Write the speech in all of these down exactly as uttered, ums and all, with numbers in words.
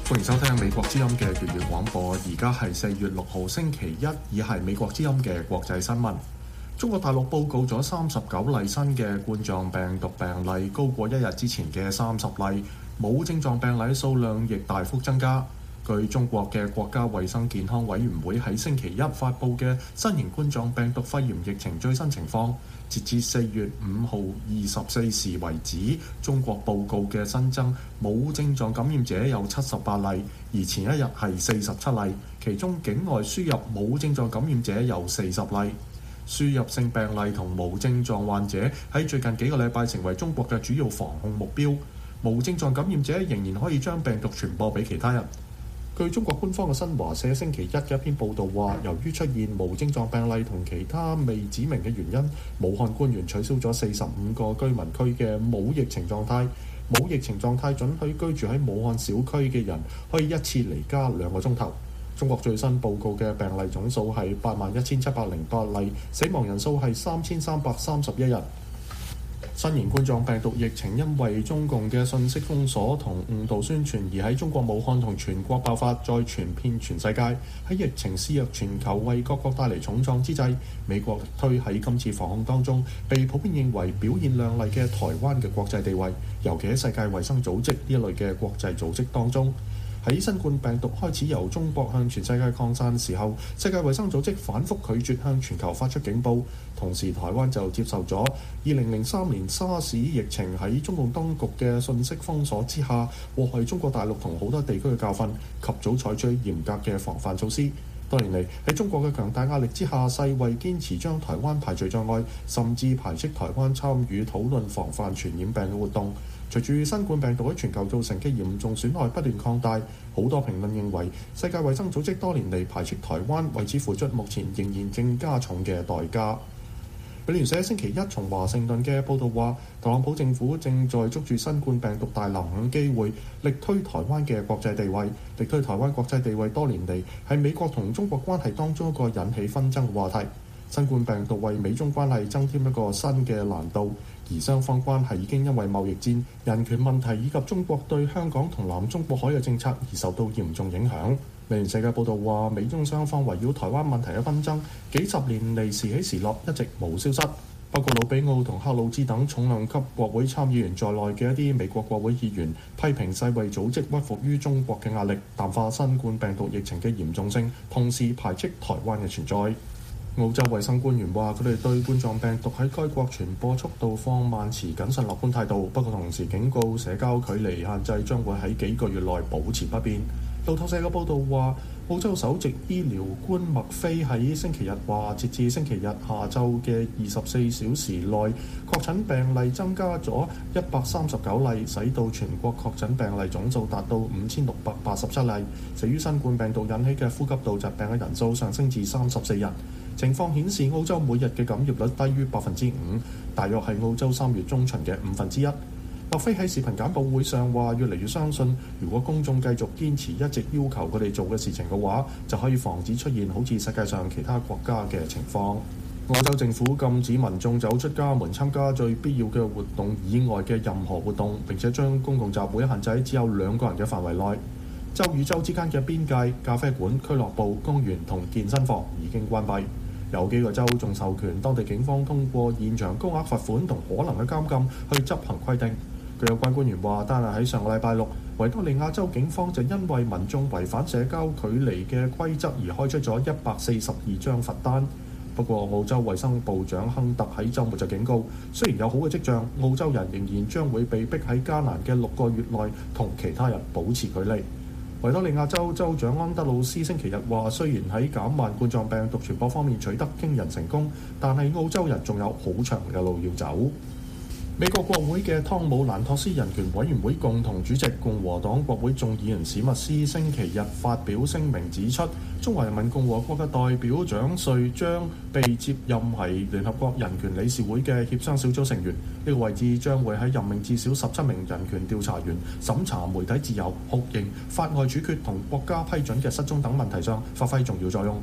歡迎收聽美國之音嘅粵語廣播，而家係四月六號星期一，以係美國之音嘅國際新聞。中國大陸報告咗三十九例新嘅冠狀病毒病例，高過一日之前嘅三十例，冇症狀病例數量亦大幅增加。據中國嘅國家衛生健康委員會喺星期一發布嘅新型冠狀病毒肺炎疫情最新情況，截至四月五號二十四時為止，中國報告嘅新增冇症狀感染者有七十八例，而前一日係四十七例，其中境外輸入冇症狀感染者有四十例。輸入性病例同無症狀患者喺最近幾個禮拜成為中國嘅主要防控目標，無症狀感染者仍然可以將病毒傳播俾其他人。據中國官方嘅新華社星期一嘅一篇報導話，由於出現無症狀病例同其他未指明嘅原因，武漢官員取消咗四十五個居民區嘅冇疫情狀態。冇疫情狀態準許居住喺武漢小區嘅人可以一次離家兩個鐘頭。中國最新報告嘅病例總數係八萬一千七百零八例，死亡人數係三千三百三十一人。新型冠狀病毒疫情因為中共嘅信息封鎖同誤導宣傳而喺中國武漢同全國爆發，再傳遍全世界。喺疫情肆虐全球為各國帶嚟重創之際，美國推喺今次防控當中被普遍認為表現亮麗嘅台灣嘅國際地位，尤其喺世界衛生組織呢一類嘅國際組織當中。喺新冠病毒開始由中國向全世界擴散時候，世界衛生組織反覆拒絕向全球發出警報，同時台灣就接受咗二零零三年沙士疫情喺中共當局嘅信息封鎖之下禍害中國大陸同好多地區嘅教訓，及早採取嚴格嘅防範措施。多年嚟喺中國嘅強大壓力之下，世衛堅持將台灣排除在外，甚至排斥台灣參與討論防範傳染病嘅活動。隨住新冠病毒喺全球造成嘅嚴重損害不斷擴大，好多評論認為世界衛生組織多年嚟排斥台灣，為此付出目前仍然正加重嘅代價。美聯社星期一從華盛頓嘅報導話，特朗普政府正在捉住新冠病毒大流行機會，力推台灣嘅國際地位。力推台灣國際地位多年嚟係美國同中國關係當中一個引起紛爭嘅話題。新冠病毒為美中關係增添一個新嘅難度，而雙方關係已經因為貿易戰、人權問題以及中國對香港同南中國海嘅政策而受到嚴重影響。美聯社嘅報導話，美中雙方圍繞台灣問題嘅紛爭幾十年嚟時起時落，一直冇消失。包括魯比奧同克魯茲等重量級國會參議員在內嘅一啲美國國會議員批評世衛組織屈服於中國嘅壓力，淡化新冠病毒疫情嘅嚴重性，同時排斥台灣嘅存在。澳洲衛生官員話，佢哋對冠狀病毒喺該國傳播速度放慢持謹慎樂觀態度，不過同時警告社交距離限制將會喺幾個月內保持不變。路透社嘅報導話，澳洲首席醫療官麥菲喺星期日話，截至星期日下晝嘅二十四小時內，確診病例增加咗一百三十九例，使到全國確診病例總數達到五千六百八十七例。死於新冠病毒引起嘅呼吸道疾病嘅人數上升至三十四人。情況顯示，澳洲每日嘅感染率低於百分之五，大約係澳洲三月中旬嘅五分之一。麥菲喺視頻簡報會上話，越嚟越相信，如果公眾繼續堅持一直要求佢哋做嘅事情嘅話，就可以防止出現好似世界上其他國家嘅情況。澳洲政府禁止民眾走出家門參加最必要嘅活動以外嘅任何活動，並且將公共集會限制喺只有兩個人嘅範圍內。州與州之間嘅邊界、咖啡館、俱樂部、公園同健身房已經關閉。有幾個州仲授權當地警方通過現場高額罰款同可能嘅監禁去執行規定。據有關官員話，單係喺上個禮拜六，維多利亞州警方就因為民眾違反社交距離嘅規則而開出咗一百四十二張罰單。不過，澳洲衛生部長亨特喺週末就警告，雖然有好嘅跡象，澳洲人仍然將會被逼喺艱難嘅六個月內同其他人保持距離。維多利亞州州長安德魯斯星期日話，雖然喺減慢冠狀病毒傳播方面取得驚人成功，但係澳洲人仲有好長嘅路要走。美國國會嘅湯姆蘭托斯人權委員會共同主席共和黨國會眾議員史密斯星期日發表聲明指出，中華人民共和國嘅代表蔣瑞將被接任為聯合國人權理事會嘅協商小組成員，呢、這個位置將會喺任命至少十七名人權調查員、審查媒體自由、酷刑、法外處決同國家批准嘅失蹤等問題上發揮重要作用。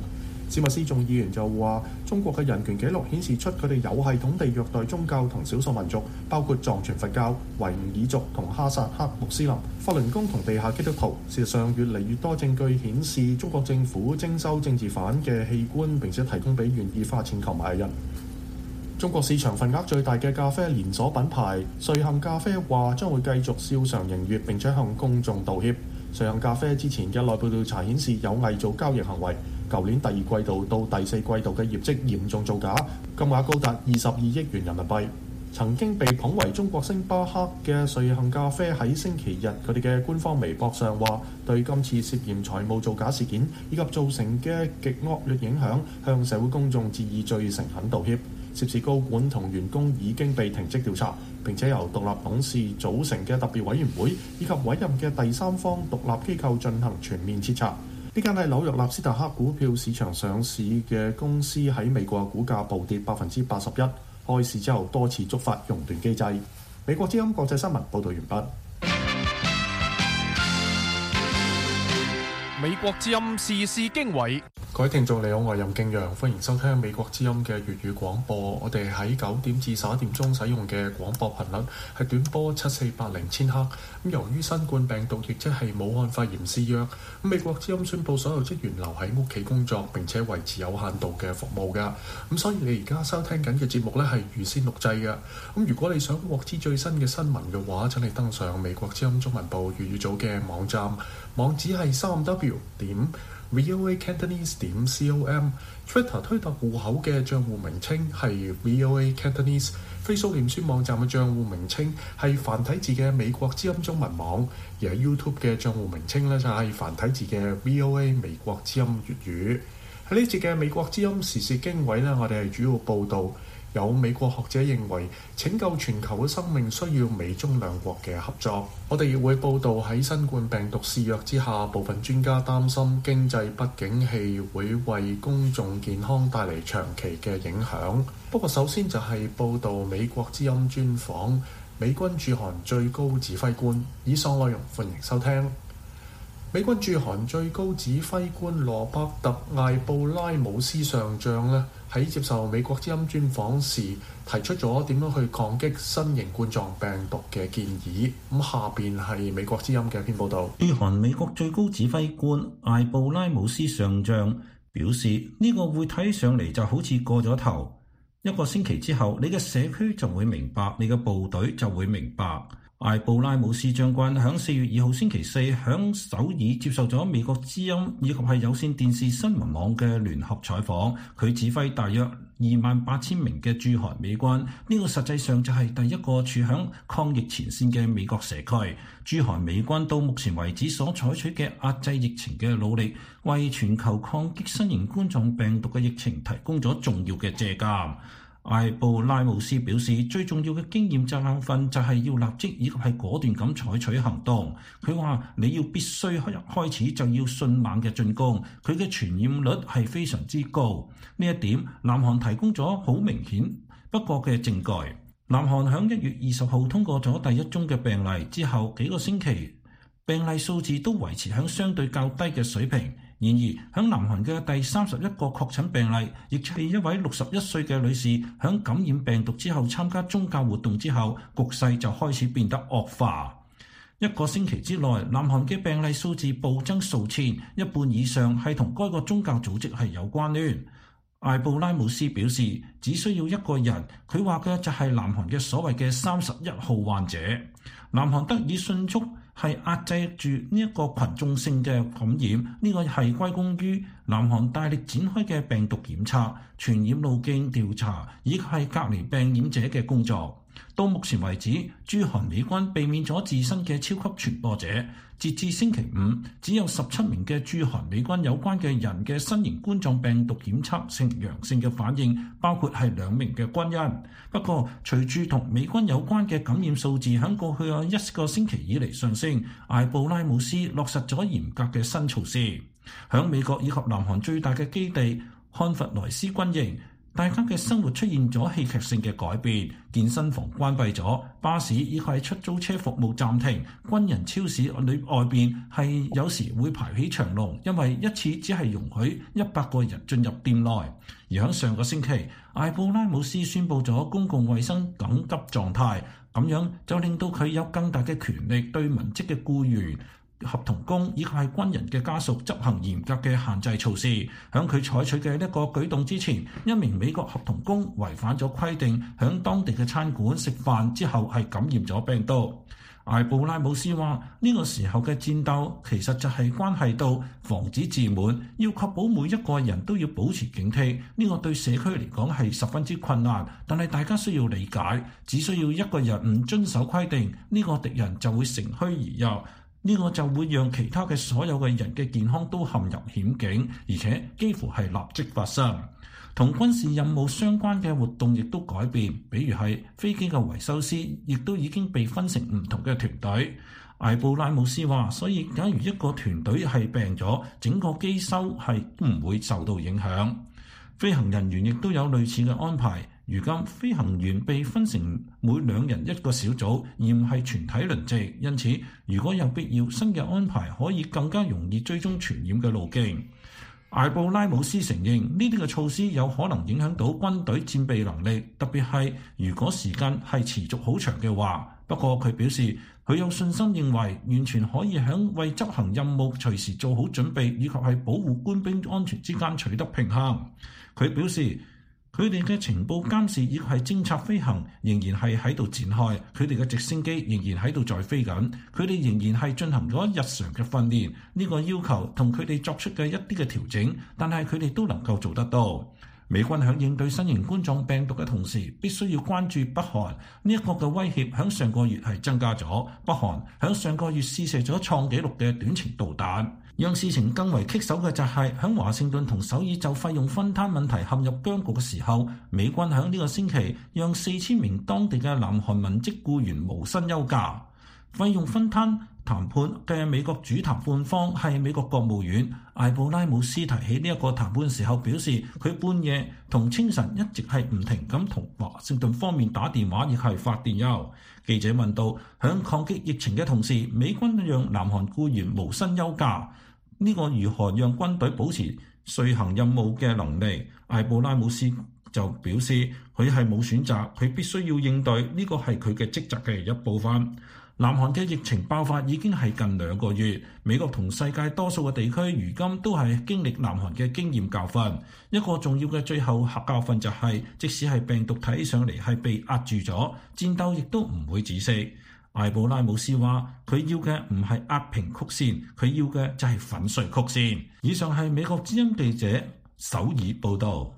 史密斯眾議員就話，中國嘅人權記錄顯示出佢哋有系統地虐待宗教同少數民族，包括藏傳佛教、維吾爾族同哈薩克穆斯林、法輪功同地下基督徒。事實上，越嚟越多證據顯示中國政府徵收政治犯嘅器官，並且提供俾願意花錢購買嘅人。中國市場份額最大嘅咖啡連鎖品牌瑞幸咖啡話將會繼續照常營業，並且向公眾道歉。瑞幸咖啡之前嘅內部調查顯示有偽造交易行為，舊年第二季度到第四季度嘅業績嚴重造假，金額高達二十二億元人民幣。曾經被捧為中國星巴克嘅瑞幸咖啡喺星期日佢哋嘅官方微博上話，對今次涉嫌財務造假事件以及造成嘅極惡劣影響，向社會公眾致以最誠懇道歉。涉事高管同員工已經被停職調查，並且由獨立董事組成嘅特別委員會以及委任嘅第三方獨立機構進行全面徹查。呢間係紐約納斯達克股票市場上市嘅公司，喺美國股價暴跌百分之八十一，開市之後多次觸發熔斷機制。美國之音國際新聞報導完畢。 美國之音時事經緯， 各位聽眾你好，我係任敬陽，歡迎收聽美國之音嘅粵語廣播。我哋喺九點至十一點鐘使用嘅廣播頻率係短波七四八零千赫。咁由於新冠病毒亦即係武漢肺炎肆虐，咁美國之音宣布所有職員留喺屋企工作，並且維持有限度嘅服務㗎。咁所以你而家收聽緊嘅節目咧係預先錄製嘅。咁如果你想獲知最新嘅新聞嘅話，請你登上美國之音中文部粵語組嘅網站，網址係三 W 點 V O A Cantonese 點 com。Twitter 推特戶口嘅帳戶名稱係 V O A Cantonese。Facebook 臉書網站嘅帳戶名稱係繁體字嘅美國之音中文網，而喺 YouTube 嘅帳戶名稱咧就係繁體字嘅 V O A 美國之音粵語。喺呢節嘅美國之音時事經緯呢，我哋係主要報導有美國學者認為拯救全球嘅生命需要美中兩國嘅合作。我哋亦會報導喺新冠病毒肆虐之下，部分專家擔心經濟不景氣會為公眾健康帶嚟長期嘅影響。不過首先就係報導美國之音專訪美軍駐韓最高指揮官。以上內容歡迎收聽。美軍駐韓最高指揮官羅伯特艾布拉姆斯上將呢，喺接受美國之音專訪時提出咗點樣去抗擊新型冠狀病毒嘅建議。咁下邊係美國之音嘅一篇報導。 駐韓美國最高指揮官艾布拉姆斯上將表示，呢、這個會睇上嚟就好似過咗頭，一個星期之後你嘅社區就會明白，你嘅部隊就會明白。艾布拉姆斯將軍喺四月二號星期四喺首爾接受咗美國之音以及係有線電視新聞網嘅聯合採訪，佢指揮大約二萬八千名嘅駐韓美軍，呢、這個實際上就係第一個處響抗疫前線嘅美國社區。駐韓美軍到目前為止所採取嘅壓制疫情嘅努力，為全球抗擊新型冠狀病毒嘅疫情提供咗重要嘅借鑑。艾布拉姆斯表示，最重要嘅經驗教訓就係要立即以及係果斷咁採取行動。佢話你要必須開始就要迅猛嘅進攻，佢嘅傳染率係非常之高。呢一點南韓提供咗好明顯不過嘅證據。南韓響一月二十號通過咗第一宗嘅病例之後，幾個星期病例數字都維持響相對較低嘅水平。然而，喺南韓嘅第三十一個確診病例，亦係一位六十一歲嘅女士，喺感染病毒之後參加宗教活動之後，局勢就開始變得惡化。一個星期之內，南韓嘅病例數字暴增數千，一半以上係同該個宗教組織係有關聯。艾布拉姆斯表示，只需要一個人，佢話嘅就係南韓嘅所謂嘅三十一號患者。南韓得以迅速係壓制住呢一個群眾性嘅感染，呢個係歸功於南韓大力展開嘅病毒檢測、傳染路徑調查以及係隔離病染者嘅工作。到目前為止，駐韓美軍避免咗自身嘅超級傳播者。截至星期五，只有十七名嘅駐韓美軍有關嘅人嘅新型冠狀病毒檢測呈陽性嘅反應，包括係兩名嘅軍人。不過，隨住同美軍有關嘅感染數字喺過去嘅一個星期以嚟上升，艾布拉姆斯落實咗嚴格嘅新措施。響美國以及南韓最大嘅基地漢弗萊斯軍營， 大家嘅生活出現咗戲劇性嘅改變，健身房關閉咗，巴士以及係出租車服務暫停，軍人超市裏外邊係有時會排起長龍，因為一次只係容許一百個人進入店內。而喺上個星期，艾布拉姆斯宣布咗公共衛生緊急狀態，咁樣就令到佢有更大嘅權力對文職嘅僱員、合同工以及係軍人嘅家屬執行嚴格嘅限制措施。響佢採取嘅呢個舉動之前，一名美國合同工違反咗規定，響當地嘅餐館食飯之後係感染咗病毒。艾布拉姆斯話：呢個時候嘅戰鬥其實就係關係到防止自滿，要確保每一個人都要保持警惕。呢個對社區嚟講係十分之困難，但係大家需要理解，只需要一個人唔遵守規定，呢個敵人就會乘虛而入。呢個就會讓其他嘅所有嘅人嘅健康都陷入險境，而且幾乎係立即發生。同軍事任務相關嘅活動亦都改變，比如係飛機嘅維修師，亦都已經被分成唔同嘅團隊。艾布拉姆斯話：所以假如一個團隊係病咗，整個機修係唔會受到影響。飛行人員亦都有類似嘅安排。如今飛行員被分成每兩人一個小組，而唔係全體輪值，因此如果有必要，新嘅安排可以更加容易追蹤傳染嘅路徑。艾布拉姆斯承認呢啲嘅措施有可能影響到軍隊戰備能力，特別係如果時間係持續好長嘅話。不過佢表示佢有信心認為完全可以喺為執行任務隨時做好準備以及係保護官兵安全之間取得平衡。佢表示佢哋嘅情報監視以及係偵察飛行仍然係喺度展開，佢哋嘅直升機仍然喺度在飛緊，佢哋仍然係進行咗日常嘅訓練。呢個要求同佢哋作出嘅一啲嘅調整，但係佢哋都能夠做得到。美軍響應對新型冠狀病毒嘅同時，必須要關注北韓呢一個嘅威脅。響上個月係增加咗，北韓響上個月試射咗創紀錄嘅短程導彈。讓事情更為棘手嘅就係響華盛頓同首爾就費用分攤問題陷入僵局嘅時候，美軍響呢個星期讓四千名當地嘅南韓文職僱員無薪休假。費用分攤談判嘅美國主談判方係美國國務院。艾布拉姆斯提起呢一個談判時候表示，佢半夜同清晨一直係唔停咁同華盛頓方面打電話，亦係發電郵。記者問到，響抗擊疫情嘅同時，美軍讓南韓僱員無薪休假，呢個如何讓軍隊保持遂行任務嘅能力？艾布拉姆斯就表示，佢係冇選擇，佢必須要應對，呢個係佢嘅職責嘅一部分。南韓嘅疫情爆發已經係近兩個月，美國同世界多數嘅地區如今都係經歷南韓嘅經驗教訓。一個重要嘅最後教訓就係，即使係病毒睇起上嚟係被壓住咗，戰鬥亦都唔會止息。艾布拉姆斯話：佢要嘅唔係壓平曲線，佢要嘅就係粉碎曲線。以上係美國之音記者首爾報導。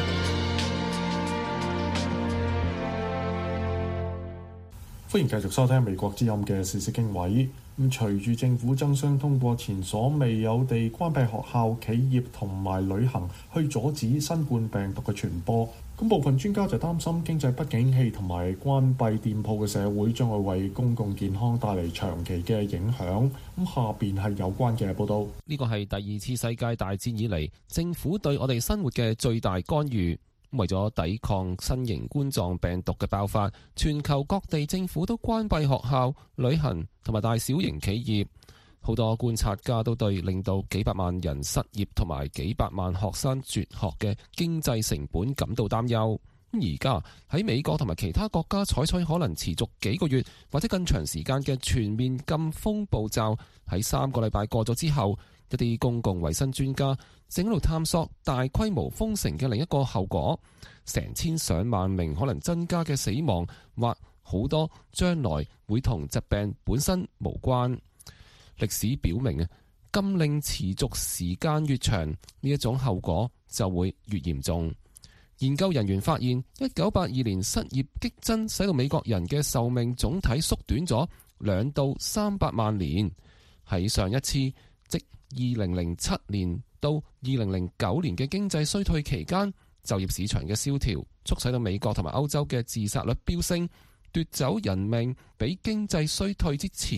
歡迎繼續收聽美國之音嘅時事經緯。咁隨住政府爭相通過前所未有地關閉學校、企業同埋旅行，去阻止新冠病毒嘅傳播。咁部分專家就擔心經濟不景氣同埋關閉店鋪嘅社會將會為公共健康帶嚟長期嘅影響。咁下邊係有關嘅報導。 呢個係第二次世界大戰以嚟政府對我哋生活嘅最大干預。為咗抵抗新型冠狀病毒嘅爆發，全球各地政府都關閉學校、旅行同埋大小型企業。好多觀察家都對令到幾百萬人失業同埋幾百萬學生輟學嘅經濟成本感到擔憂。而家喺美國同埋其他國家採取可能持續幾個月或者更長時間嘅全面禁封步驟，喺三個禮拜過咗之後，一啲公共衛生專家正喺度探索大規模封城嘅另一個後果，成千上萬名可能增加嘅死亡，或好多將來會同疾病本身無關。歷史表明啊，禁令持續時間越長，呢一種後果就會越嚴重。研究人員發現，一九八二年失業激增，使到美國人嘅壽命總體縮短咗兩到三百萬年。喺上一次，即二零零七年到二零零九年嘅經濟衰退期間，就業市場嘅蕭條促使到美國同埋歐洲嘅自殺率飆升，奪走人命比經濟衰退之前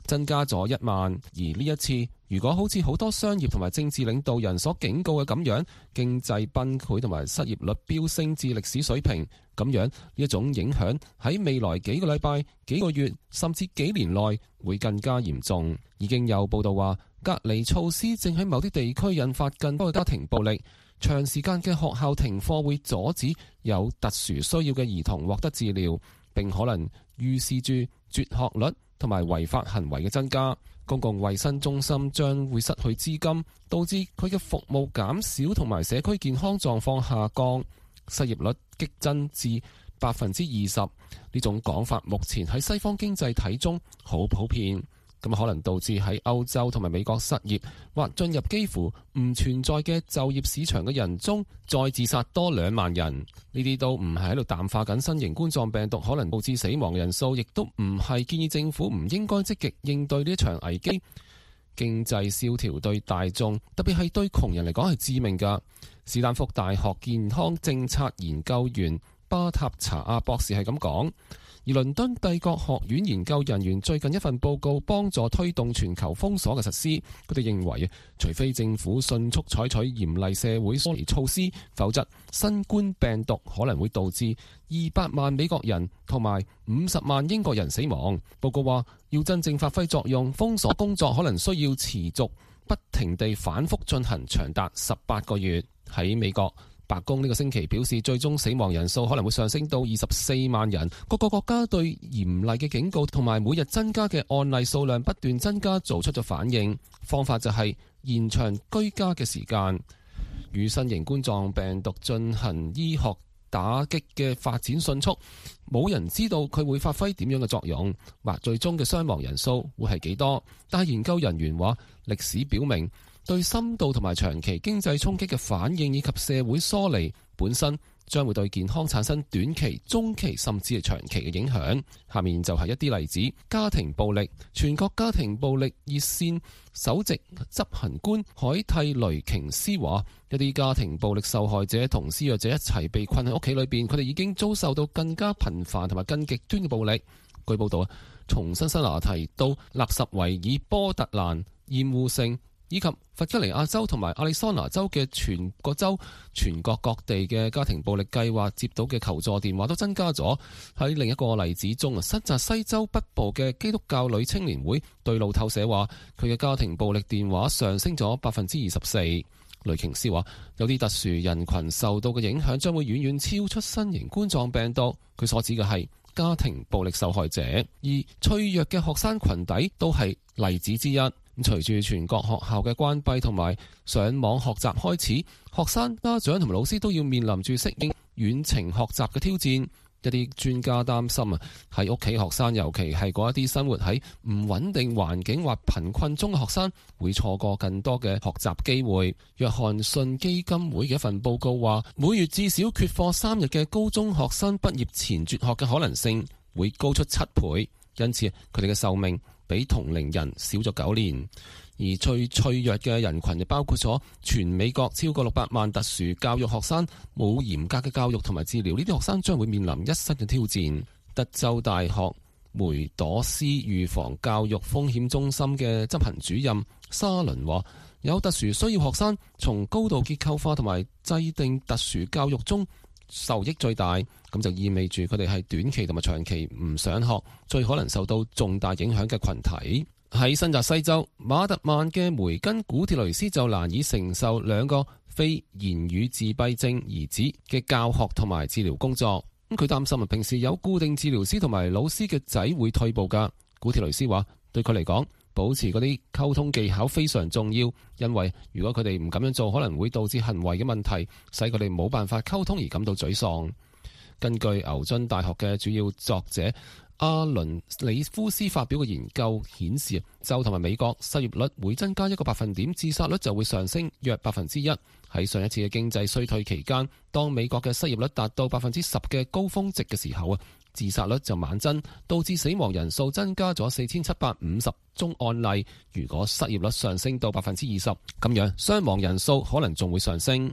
增加咗一萬。而呢一次，如果好似好多商業同埋政治領導人所警告嘅咁樣，經濟崩潰同埋失業率飆升至歷史水平，咁樣呢一種影響喺未來幾個禮拜、幾個月甚至幾年內會更加嚴重。已經有報道話，隔離措施正喺某啲地區引發更多嘅家庭暴力，長時間嘅學校停課會阻止有特殊需要嘅兒童獲得治療，並可能預示住輟學率同埋違法行為嘅增加。公共衛生中心將會失去資金，導致佢嘅服務減少同埋社區健康狀況下降，失業率激增至百分之二十。呢種講法目前喺西方經濟體中好普遍。咁可能導致喺歐洲同埋美國失業或進入幾乎唔存在嘅就業市場嘅人中，再自殺多兩萬人。呢啲都唔係喺度淡化緊新型冠狀病毒可能導致死亡人數，亦都唔係建議政府唔應該積極應對呢一場危機。經濟蕭條對大眾，特別係對窮人嚟講係致命㗎。斯坦福大學健康政策研究員巴塔查亞博士係咁講。而倫敦帝國學院研究人員最近一份報告幫助推動全球封鎖嘅實施，佢哋認為，除非政府迅速採取嚴厲社會疏離措施，否則新冠病毒可能會導致二百萬美國人同埋五十萬英國人死亡。報告話，要真正發揮作用，封鎖工作可能需要持續不停地反覆進行，長達十八個月。喺美國，白宮呢個星期表示，最終死亡人數可能會上升到二十四萬人。各個國家對嚴厲嘅警告同埋每日增加嘅案例數量不斷增加，做出咗反應。方法就係延長居家嘅時間。與新型冠狀病毒進行醫學打擊嘅發展迅速，冇人知道佢會發揮點樣嘅作用，或最終嘅傷亡人數會係幾多。但係研究人員話，歷史表明，對深度同埋長期經濟衝擊嘅反應以及社會疏離本身將會對健康產生短期、中期甚至係長期嘅影響。下面就係一啲例子。家庭暴力，全國家庭暴力熱線首席執行官海蒂雷瓊斯話，一啲家庭暴力受害者同施虐者一齊被困喺屋企裏邊，佢哋已經遭受到更加頻繁同埋更極端嘅暴力。據報道啊，從辛辛那提到納什維爾、波特蘭、鹽湖城以及弗吉尼亞州同埋亞利桑那州嘅全個州、全國各地嘅家庭暴力計劃接到嘅求助電話都增加咗。喺另一個例子中啊，新澤西州北部嘅基督教女青年會對路透社話，佢嘅家庭暴力電話上升咗百分之二十四。雷瓊斯話，有啲特殊人群受到嘅影響將會遠遠超出新型冠狀病毒。佢所指嘅係家庭暴力受害者，而脆弱嘅學生群體都係例子之一。隨住全國學校嘅關閉同埋上網學習開始，學生、家長同埋老師都要面臨住適應遠程學習嘅挑戰。一啲專家擔心啊，喺屋企學生，尤其係嗰一啲生活喺唔穩定環境或貧困中嘅學生，會錯過更多嘅學習機會。約翰遜基金會嘅一份報告話，每月至少缺課三日嘅高中學生畢業前輟學嘅可能性會高出七倍，因此佢哋嘅壽命比同齡人少咗九年。而最脆弱嘅人群就包括咗全美國超過六百萬特殊教育學生，冇嚴格嘅教育同埋治療，呢啲學生將會面臨一生嘅挑戰。德州大學梅朵斯預防教育風險中心嘅執行主任沙倫話，有特殊需要學生從高度結構化同埋制定特殊教育中受益最大，咁就意味住佢哋係短期同埋長期唔上學，最可能受到重大影響嘅群體。喺新澤西州馬特曼嘅梅根古鐵雷斯就難以承受兩個非言語自閉症兒子嘅教學同埋治療工作。咁佢擔心啊，平時有固定治療師同埋老師嘅仔會退步噶。古鐵雷斯話，對佢嚟講，保持嗰啲溝通技巧非常重要，因為如果佢哋唔咁樣做，可能會導致行為嘅問題，使佢哋冇辦法溝通而感到沮喪。根據牛津大學嘅主要作者阿倫里夫斯發表嘅研究顯示，州同埋美國失業率每增加一個百分點，自殺率就會上升約百分之一。喺上一次嘅經濟衰退期間，當美國嘅失業率達到百分之十嘅高峰值嘅時候啊，自殺率就猛增，導致死亡人數增加咗四千七百五十宗案例。如果失業率上升到百分之二十，咁樣傷亡人數可能仲會上升。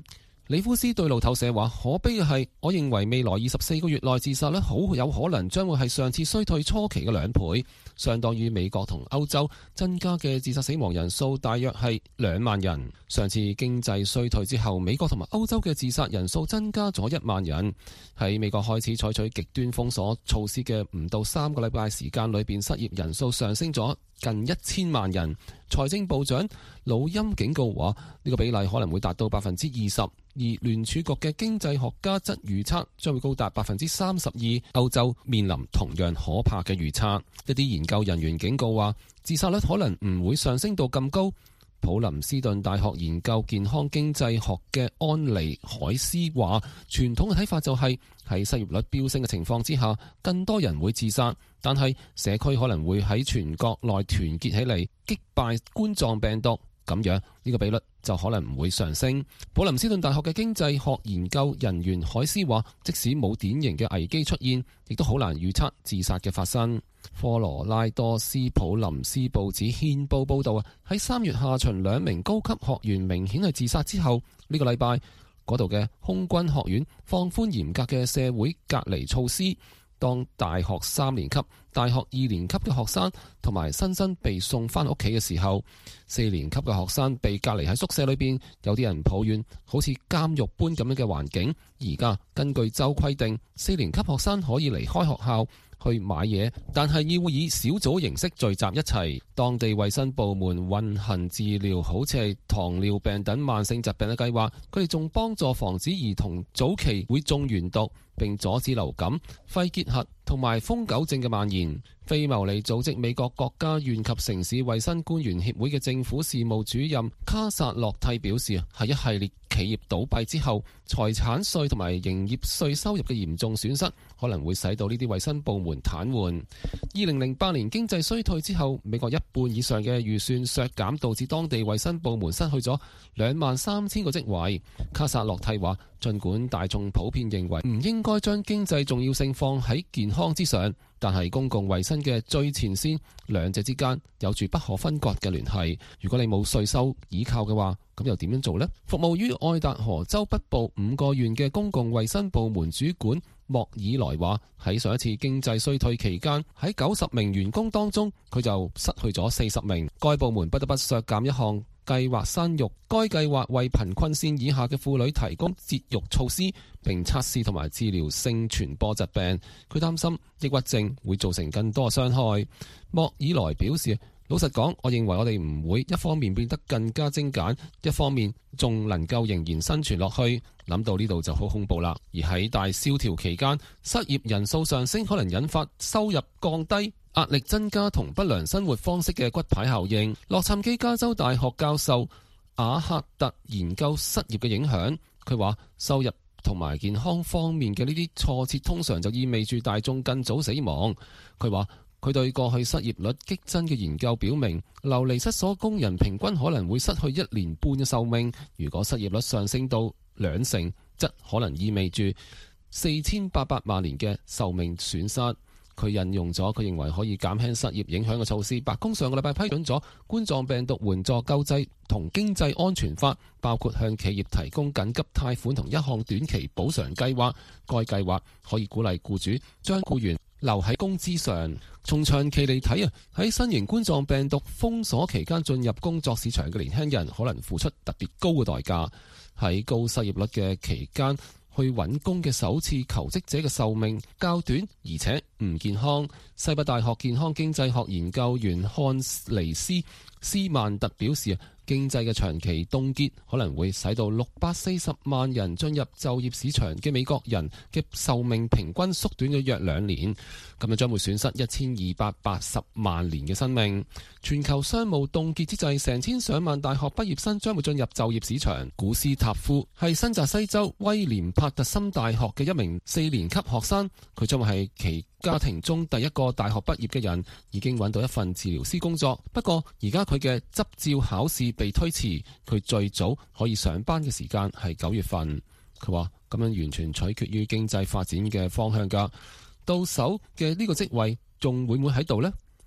里夫斯對路透社話：可悲嘅係，我認為未來二十四個月內自殺率好有可能將會係上次衰退初期嘅兩倍，相當於美國同歐洲增加嘅自殺死亡人數大約係兩萬人。上次經濟衰退之後，美國同埋歐洲嘅自殺人數增加咗一萬人。喺美國開始採取極端封鎖措施嘅唔到三個禮拜時間裏邊，失業人數上升咗近一千萬人。財政部長魯欽警告話，呢個比例可能會達到百分之二十，而聯儲局嘅經濟學家則預測將會高達百分之三十二。歐洲面臨同樣可怕嘅預測，一啲研究人員警告話，自殺率可能唔會上升到咁高。普林斯頓大學研究健康經濟學嘅安妮海斯話，傳統嘅睇法就係喺失業率飆升嘅情況之下，更多人會自殺，但係社區可能會喺全國內團結起嚟擊敗冠狀病毒，咁樣呢個比率就可能唔會上升。普林斯頓大學嘅經濟學研究人員海斯話，即使冇典型嘅危機出現，亦都好難預測自殺嘅發生。科羅拉多斯普林斯報紙憲報報道啊，喺三月下旬兩名高級學員明顯係自殺之後，呢個禮拜嗰度嘅空軍學院放寬嚴格嘅社會隔離措施。當大學三年級、大學二年級嘅學生同埋新生被送翻屋企嘅時候，四年級嘅學生被隔離喺宿舍裏邊，有啲人抱怨好似監獄般咁樣嘅環境。而家根據州規定，四年級學生可以離開學校去買嘢，但係要以小組形式聚集一齊。當地衛生部門運行治療好似係糖尿病等慢性疾病嘅計劃，佢哋仲幫助防止兒童早期會中鉛毒，並阻止流感、肺結核同埋瘋狗症嘅蔓延。非牟利組織美國國家縣及城市衛生官員協會嘅政府事務主任卡薩洛蒂表示，喺一系列企業倒閉之後，財產稅同埋營業稅收入嘅嚴重損失，可能會使到呢啲衛生部門癱瘓。二零零八年經濟衰退之後，美國一半以上嘅預算削減，導致當地衛生部門失去咗兩萬三千個職位。卡薩洛蒂話，儘管大眾普遍認為唔應該將經濟重要性放喺健康之上，但係公共衛生嘅最前線，兩者之間有住不可分割嘅聯繫。如果你冇稅收倚靠嘅話，咁又點樣做呢？服務於愛達荷州北部五個縣嘅公共衛生部門主管莫爾萊話，喺上一次經濟衰退期間，喺九十名員工當中，佢就失去咗四十名。該部門不得不削減一項計劃生育，該計劃為貧困線以下嘅婦女提供節育措施，並測試同埋治療性傳播疾病。佢擔心抑鬱症會造成更多傷害。莫爾萊表示，老實講，我認為我哋唔會一方面變得更加精簡，一方面仲能夠仍然生存落去。諗到呢度就好恐怖啦。而喺大蕭條期間，失業人數上升可能引發收入降低、壓力增加同不良生活方式嘅骨牌效應。洛杉磯加州大學教授阿克特研究失業嘅影響，佢話收入同埋健康方面嘅呢啲挫折通常就意味住大眾更早死亡。佢話佢對過去失業率激增嘅研究表明，流離失所工人平均可能會失去一年半嘅壽命。如果失業率上升到兩成，則可能意味住四千八百萬年嘅壽命損失。佢引用咗佢認為可以減輕失業影響嘅措施。白宮上個禮拜批准咗冠狀病毒援助救濟同經濟安全法，包括向企業提供緊急貸款同一項短期補償計劃。該計劃可以鼓勵僱主將僱員留喺工資上。從長期嚟睇啊，喺新型冠狀病毒封鎖期間進入工作市場嘅年輕人可能付出特別高嘅代價。喺高失業率嘅期間去揾工嘅首次求職者嘅壽命較短，而且唔健康。西北大學健康經濟學研究員漢尼斯斯曼特表示，經濟嘅長期凍結可能會使到六百四十萬人進入就業市場嘅美國人嘅壽命平均縮短咗約兩年，咁樣將會損失一千二百八十萬年嘅生命。全球商務凍結之際，成千上萬大學畢業生將會進入就業市場。古斯塔夫係新澤西州威廉帕特森大學嘅一名四年級學生，佢將會係其家庭中第一個大學畢業嘅人，已經揾到一份治療師工作。不過而家佢嘅執照考試被推遲，佢最早可以上班嘅時間係九月份。佢話咁樣完全取決於經濟發展嘅方向㗎。到手嘅呢個職位仲會唔會喺度呢？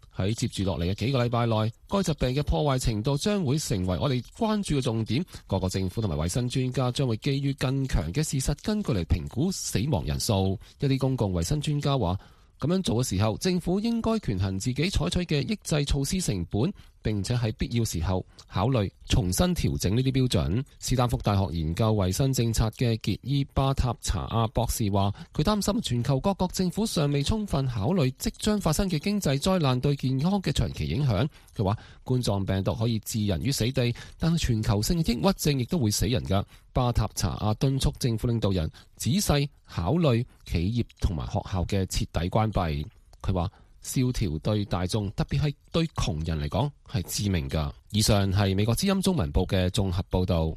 喺接住落嚟嘅幾個禮拜內，該疾病嘅破壞程度將會成為我哋關注嘅重點。各個政府同埋衛生專家將會基於更強嘅事實根據嚟評估死亡人數。一啲公共衛生專家話，咁樣做嘅時候，政府應該權衡自己採取嘅抑制措施成本，並且喺必要時候考慮重新調整呢啲標準。斯坦福大學研究衛生政策嘅傑伊巴塔查亞博士話，佢擔心全球各國政府尚未充分考慮即將發生嘅經濟災難對健康嘅長期影響。佢話冠狀病毒可以置人於死地，但係全球性嘅抑鬱症亦都會死人㗎。巴塔查亞敦促政府領導人仔細考慮企業同埋學校嘅徹底關閉。佢話蕭條對大眾，特別係對窮人嚟講係致命㗎。以上係美國之音中文部嘅綜合報導。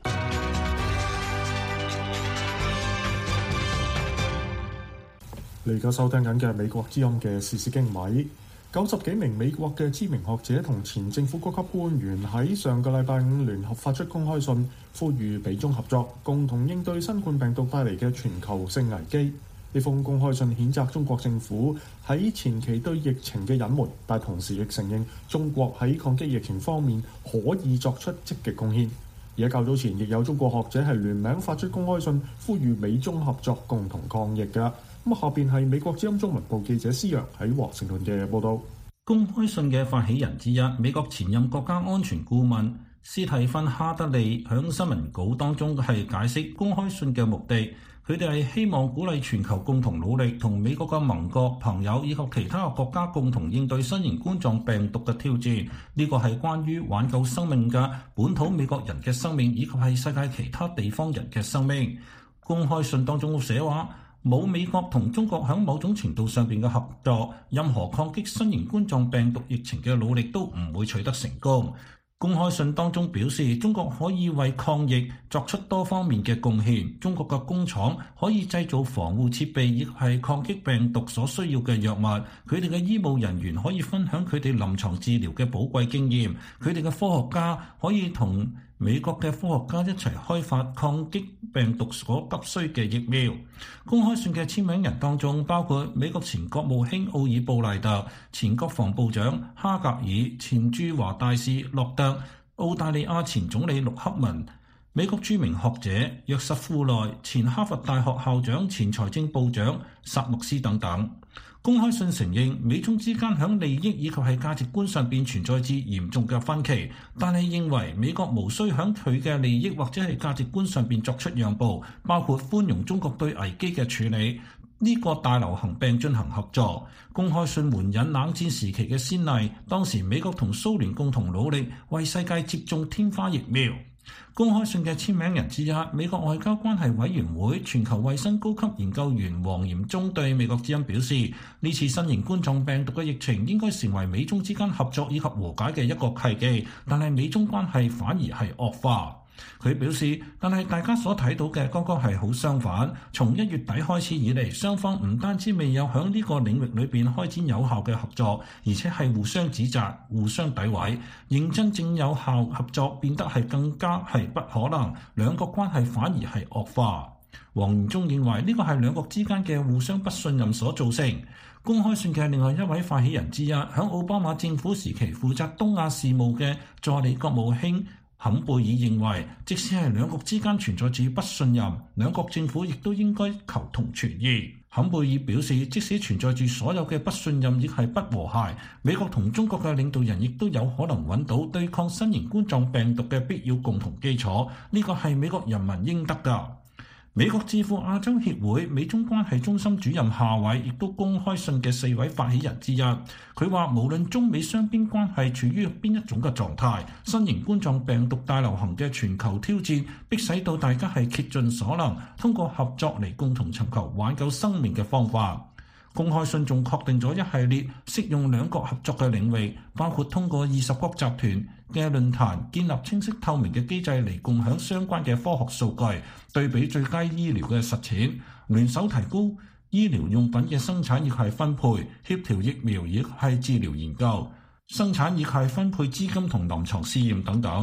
你而家收聽緊嘅美國之音嘅時事經緯。九十幾名美國嘅知名學者同前政府高級官員喺上個禮拜五聯合發出公開信，呼籲美中合作，共同應對新冠病毒帶嚟嘅全球性危機。呢封公開信譴責中國政府喺前期對疫情嘅隱瞞，但同時亦承認中國喺抗擊疫情方面可以作出積極貢獻。而喺較早前，亦有中國學者係聯名發出公開信，呼籲美中合作，共同抗疫嘅。咁下邊係美國之音中文部記者施洋喺華盛頓嘅報導。 公開信嘅發起人之一，美國前任國家安全顧問斯蒂芬哈德利響新聞稿當中係解釋公開信嘅目的。佢哋係希望鼓勵全球共同努力，同美國嘅盟國、朋友以及其他國家共同應對新型冠狀病毒嘅挑戰。呢個係關於挽救生命嘅本土美國人嘅生命，以及係世界其他地方人嘅生命。公開信當中寫話，冇美國同中國喺某種程度上邊嘅合作，任何抗擊新型冠狀病毒疫情嘅努力都唔會取得成功。公開信當中表示，中國可以為抗疫作出多方面嘅貢獻。中國嘅工廠可以製造防護設備，亦係抗擊病毒所需要嘅藥物。佢哋嘅醫務人員可以分享佢哋臨床治療嘅寶貴經驗。佢哋嘅科學家可以同美國嘅科學家一齊開發抗擊病毒所急需嘅疫苗。公開信嘅簽名人當中包括美國前國務卿奧爾布賴特、前國防部長哈格爾、前駐華大使洛特、澳大利亞前總理陸克文、美國著名學者約瑟夫內、前哈佛大學校長、前財政部長薩默斯等等。公開信承認美中之間喺利益以及係價值觀上邊存在住嚴重嘅分歧，但係認為美國無需喺佢嘅利益或者係價值觀上邊作出讓步，包括寬容中國對危機嘅處理，呢、這個大流行病進行合作。公開信援引冷戰時期嘅先例，當時美國同蘇聯共同努力為世界接種天花疫苗。公開信嘅簽名人之一，美國外交關係委員會全球衛生高級研究員黃炎忠對美國之音表示，呢次新型冠狀病毒嘅疫情應該成為美中之間合作以及和解嘅一個契機，但係美中關係反而係惡化。佢表示，但係大家所睇到嘅剛剛係好相反。從一月底開始以嚟，雙方唔單止未有響呢個領域裏邊開展有效嘅合作，而且係互相指責、互相詆毀，認真正有效合作變得係更加係不可能，兩國關係反而係惡化。黃炎忠認為呢個係兩國之間嘅互相不信任所造成。公開信嘅另外一位發起人之一，響奧巴馬政府時期負責東亞事務嘅助理國務卿坎貝爾認為，即使係兩國之間存在住不信任，兩國政府亦都應該求同存異。坎貝爾表示，即使存在住所有嘅不信任，亦係不和諧，美國同中國嘅領導人亦都有可能揾到對抗新型冠狀病毒嘅必要共同基礎，呢個係美國人民應得㗎。美國智庫亞洲協會美中關係中心主任夏偉亦都公開信嘅四位發起人之一。佢話無論中美雙邊關係處於邊一種嘅狀態，新型冠狀病毒大流行嘅全球挑戰迫使到大家係竭盡所能，通過合作嚟共同尋求挽救生命嘅方法。公開信仲確定咗一系列適用兩國合作嘅領域，包括通過二十國集團嘅論壇建立清晰透明嘅機制嚟共享相關嘅科學數據，對比最佳醫療嘅實踐，聯手提高醫療用品嘅生產亦係分配，協調疫苗亦係治療研究、生產亦係分配資金同臨床試驗等等。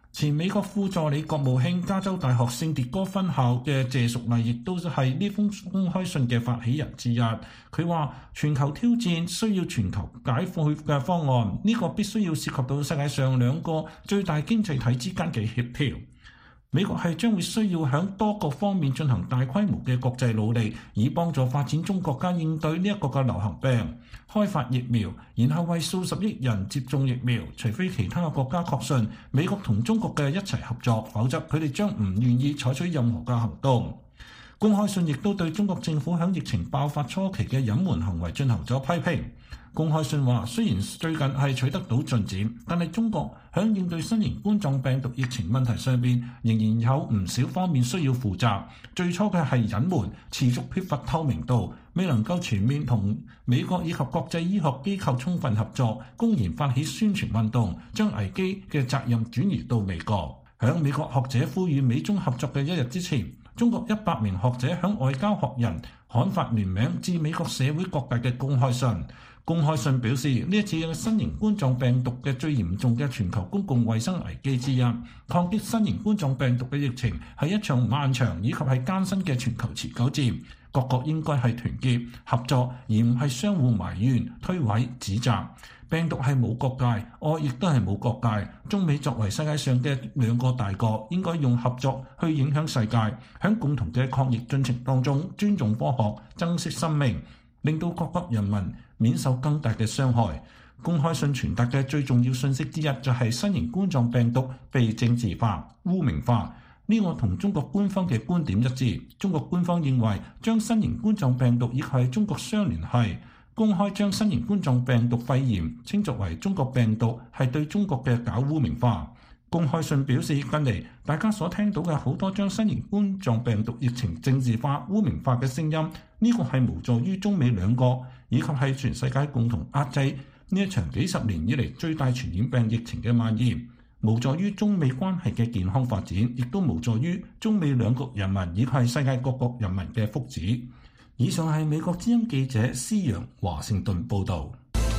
前美國副助理國務卿、加州大學聖迭戈分校嘅謝淑麗亦都係呢封公開信嘅發起人之一。佢話：全球挑戰需要全球解決嘅方案，呢、這個必須要涉及到世界上兩個最大經濟體之間嘅協調。美國係將會需要喺多個方面進行大規模嘅國際努力，以幫助發展中國家應對呢一個嘅流行病，開發疫苗，然後為數十億人接種疫苗。除非其他嘅國家確信美國同中國嘅一齊合作，否則佢哋將唔願意採取任何嘅行動。公開信亦都對中國政府喺疫情爆發初期嘅隱瞞行為進行咗批評。公開信話，雖然最近係取得到進展，但係中國喺應對新型冠狀病毒疫情問題上面，仍然有唔少方面需要負責。最初嘅係隱瞞，持續缺乏透明度，未能夠全面同美國以及國際醫學機構充分合作，公然發起宣傳運動，將危機嘅責任轉移到美國。喺美國學者呼籲美中合作嘅一日之前，中國一百名學者喺外交學人刊發聯名致美國社會各界嘅公開信。公開信表示，呢一次嘅新型冠狀病毒嘅最嚴重嘅全球公共衛生危機之一，抗擊新型冠狀病毒嘅疫情係一場漫長以及係艱辛嘅全球持久戰。各國應該係團結合作，而唔係相互埋怨、推諉、指責。病毒係冇國界，愛亦都係冇國界。中美作為世界上嘅兩個大國，應該用合作去影響世界，喺共同嘅抗疫進程當中尊重科學、珍惜生命，令到各國人民免受更大嘅傷害。公開信傳達嘅最重要信息之一就係新型冠狀病毒被政治化、污名化。呢個同中國官方嘅觀點一致。中國官方認為將新型冠狀病毒以及係中國相聯繫，公開將新型冠狀病毒肺炎稱作為中國病毒，係對中國嘅搞污名化。公開信表示，近嚟大家所聽到嘅好多將新型冠狀病毒疫情政治化、污名化嘅聲音，呢個係無助於中美兩國以及係全世界共同壓制呢一場幾十年以嚟最大傳染病疫情嘅蔓延，無助於中美關係嘅健康發展，亦都無助於中美兩國人民以及係世界各國人民嘅福祉。以上係美國之音記者施陽華盛頓報導。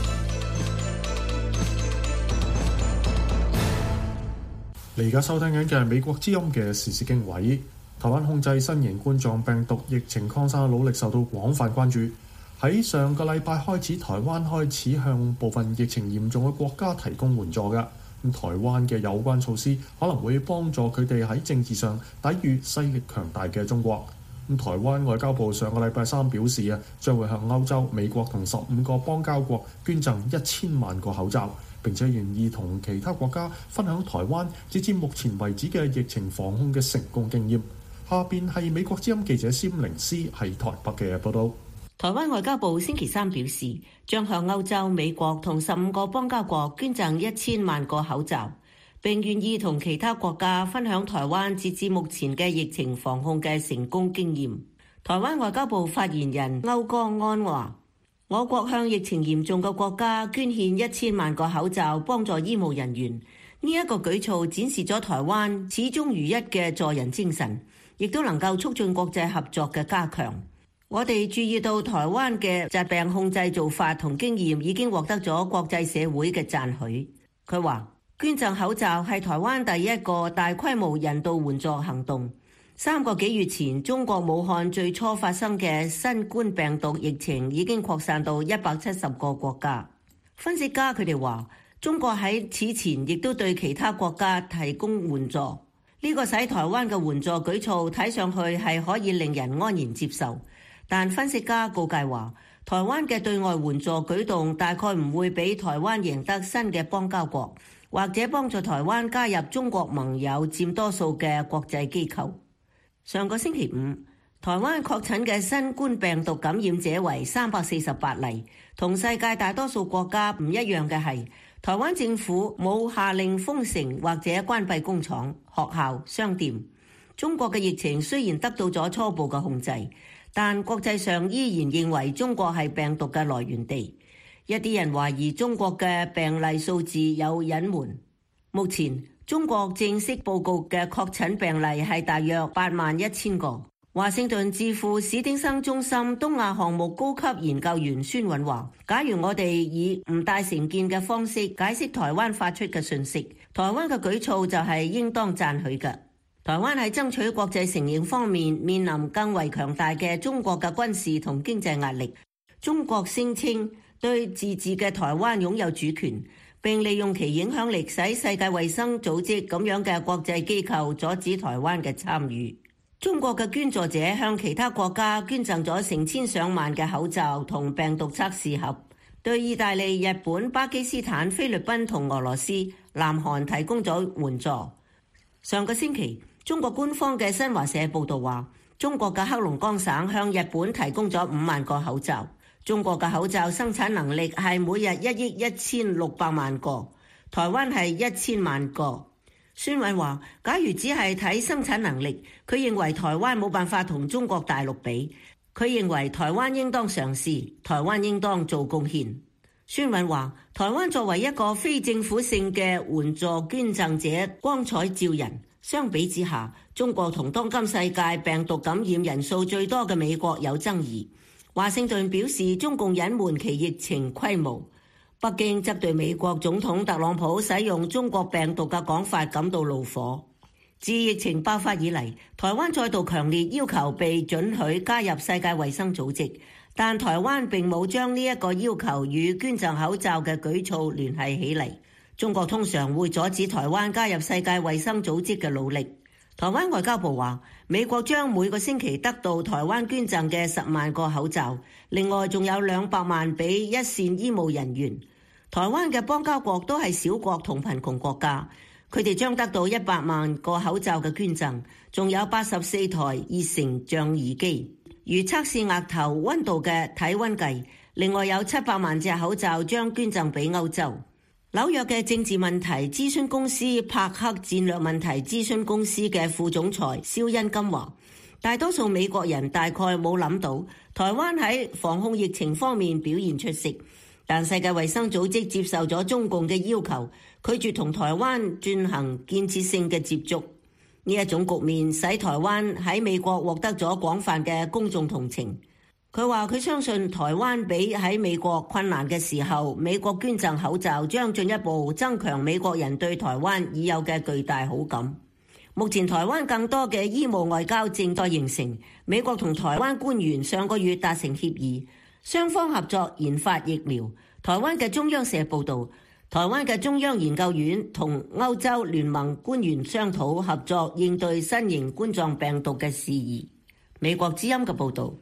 你而家收聽緊嘅係美國之音嘅時事經緯。台灣控制新型冠狀病毒疫情擴散嘅努力受到廣泛關注。喺上個禮拜開始，台灣開始向部分疫情嚴重嘅國家提供援助嘅。咁台灣嘅有關措施可能會幫助佢哋喺政治上抵禦勢力強大嘅中國。咁台灣外交部上個禮拜三表示啊，將會向歐洲、美國同十五個邦交國捐贈一千萬個口罩，並且願意同其他國家分享台灣截至目前為止嘅疫情防控嘅成功經驗。下邊係美國之音記者詹玲斯喺台北嘅報道。 台灣外交部星期三表示，將向歐洲、美國同十五個邦交國捐贈一千萬個口罩，並願意同其他國家分享台灣截至目前嘅疫情防控嘅成功經驗。台灣外交部發言人歐江安話，我國向疫情嚴重嘅國家捐獻一千萬個口罩，幫助醫務人員。呢一個舉措展示咗台灣始終如一嘅助人精神，亦都能夠促進國際合作嘅加強。我哋注意到台灣嘅疾病控制做法同經驗已經獲得咗國際社會嘅讚許。佢話，捐贈口罩係台灣第一個大規模人道援助行動。三個幾月前，中國武漢最初發生嘅新冠病毒疫情已經擴散到一百七十個國家。分析家佢哋話，中國喺此前亦都對其他國家提供援助，呢個使台灣嘅援助舉措睇上去係可以令人安然接受。但分析家告誡話，台灣嘅對外援助舉動大概唔會俾台灣贏得新嘅邦交國，或者幫助台灣加入中國盟友佔多數嘅國際機構。上個星期五，台灣確診嘅新冠病毒感染者為三百四十八例，同世界大多數國家唔一樣嘅係，台灣政府冇下令封城或者關閉工廠、學校、商店。中國嘅疫情雖然得到咗初步嘅控制，但國際上依然認為中國係病毒嘅來源地。一啲人懷疑中國嘅病例數字有隱瞞。目前中國正式報告嘅確診病例係大約八萬一千個。華盛頓智庫史丁生中心東亞項目高級研究員孫允話，假如我哋以唔帶成見嘅方式解釋台灣發出嘅訊息， 台灣嘅舉措就係應當讚許嘅。台灣喺爭取國際承認方面面臨更為強大嘅中國嘅軍事同經濟壓力。中國聲稱對自治嘅台灣擁有主權，並利用其影響力使世界衛生組織咁樣嘅國際機構阻止台灣嘅參與。中國嘅捐助者向其他國家捐贈咗成千上萬嘅口罩同病毒測試盒，對意大利、日本、巴基斯坦、菲律賓同俄羅斯、南韓提供咗援助。上個星期，中國官方嘅新華社報道話，中國嘅黑龍江省向日本提供咗五萬個口罩。中國嘅口罩生產能力係每日一億一千六百萬個，台灣係一千萬個。孫偉話，假如只係睇生產能力，佢認為台灣冇辦法同中國大陸比。佢認為台灣應當嘗試，台灣應當做貢獻。孫偉話，台灣作為一個非政府性嘅援助捐贈者，光彩照人。相比之下，中國同當今世界病毒感染人數最多嘅美國有爭議。華盛頓表示中共隱瞞其疫情規模，北京則對美國總統特朗普使用中國病毒嘅講法感到怒火。自疫情爆發以嚟，台灣再度強烈要求被准許加入世界衛生組織，但台灣並冇將呢一個要求與捐贈口罩嘅舉措聯繫起嚟。中國通常會阻止台灣加入世界衛生組織嘅努力。台灣外交部話，美國將每個星期得到台灣捐贈嘅十萬個口罩，另外仲有兩百萬俾一線醫務人員。台灣嘅邦交國都係小國同貧窮國家，佢哋將得到一百萬個口罩嘅捐贈，仲有八十四台熱成像儀機，如測試額頭溫度嘅體溫計。另外有七百萬隻口罩將捐贈俾歐洲。紐約嘅政治問題諮詢公司帕克戰略問題諮詢公司嘅副總裁蕭恩金話，大多數美國人大概冇諗到台灣喺防控疫情方面表現出色，但世界衛生組織接受咗中共嘅要求，拒絕同台灣進行建設性嘅接觸。呢一種局面使台灣喺美國獲得咗廣泛嘅公眾同情。佢話佢相信台灣比喺美國困難嘅時候，美國捐贈口罩將進一步增強美國人對台灣已有嘅巨大好感。目前台灣更多嘅醫務外交正在形成，美國同台灣官員上個月達成協議，雙方合作研發疫苗。台灣嘅中央社報導，台灣嘅中央研究院同歐洲聯盟官員商討合作應對新型冠狀病毒嘅事宜。美國之音嘅報導。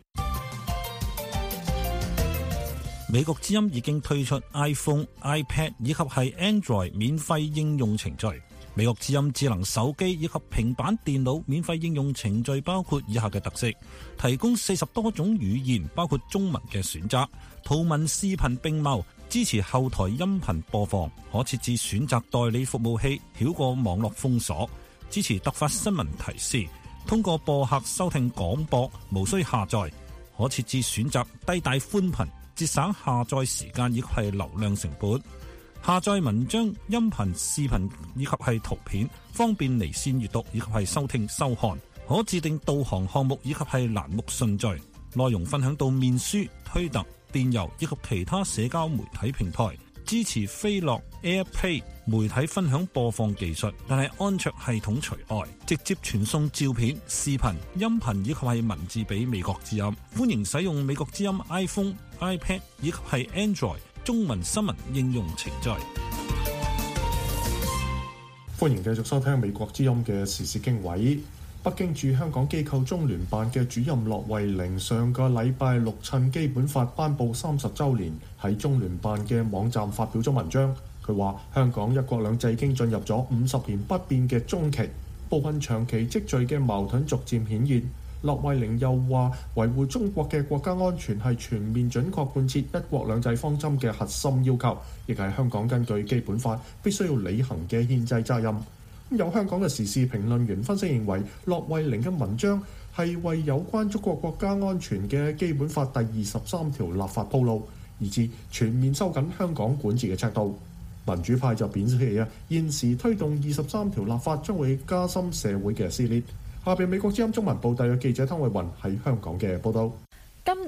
美國之音已經推出 iPhone、iPad 以及係 Android 免費應用程序。美國之音智能手機以及平板電腦免費應用程序包括以下嘅特色：提供四十多種語言，包括中文嘅選擇，圖文視頻並茂，支持後台音頻播放，可設置選擇代理服務器，繞過網絡封鎖，支持突發新聞提示，通過播客收聽廣播，無需下載，可設置選擇低帶寬頻，節省下載時間以及係流量成本，下載文章、音頻、視頻以及係圖片，方便離線閱讀以及係收聽收看，可自定導航項目以及係欄目順序，內容分享到面書、推特、電郵以及其他社交媒體平台，支持飛樂 AirPlay 媒體分享播放技術，但係安卓系統除外，直接傳送照片、視頻、音頻以及係文字俾美國之音。歡迎使用美國之音 iPhone、iPad 以及係 Android 中文新聞應用程序。 歡迎繼續收聽美國之音嘅時事經緯。北京駐香港機構中聯辦嘅主任駱惠寧上個禮拜六趁基本法頒布三十週年，喺中聯辦嘅網站發表咗文章。佢話香港一國兩制已經進入咗五十年不變嘅中期，部分長期積聚嘅矛盾逐漸顯現。駱惠寧又話維護中國嘅國家安全係全面準確貫徹一國兩制方針嘅核心要求，亦係香港根據基本法必須要履行嘅憲制責任。有香港嘅時事評論員分析認為，駱惠寧嘅文章係為有關中國國家安全嘅基本法第二十三條立法鋪路，以至全面收緊香港管治嘅尺度。民主派就表示啊，現時推動二十三條立法將會加深社會嘅撕裂。下邊美國之音中文部第嘅記者湯慧雲喺香港嘅報道。 今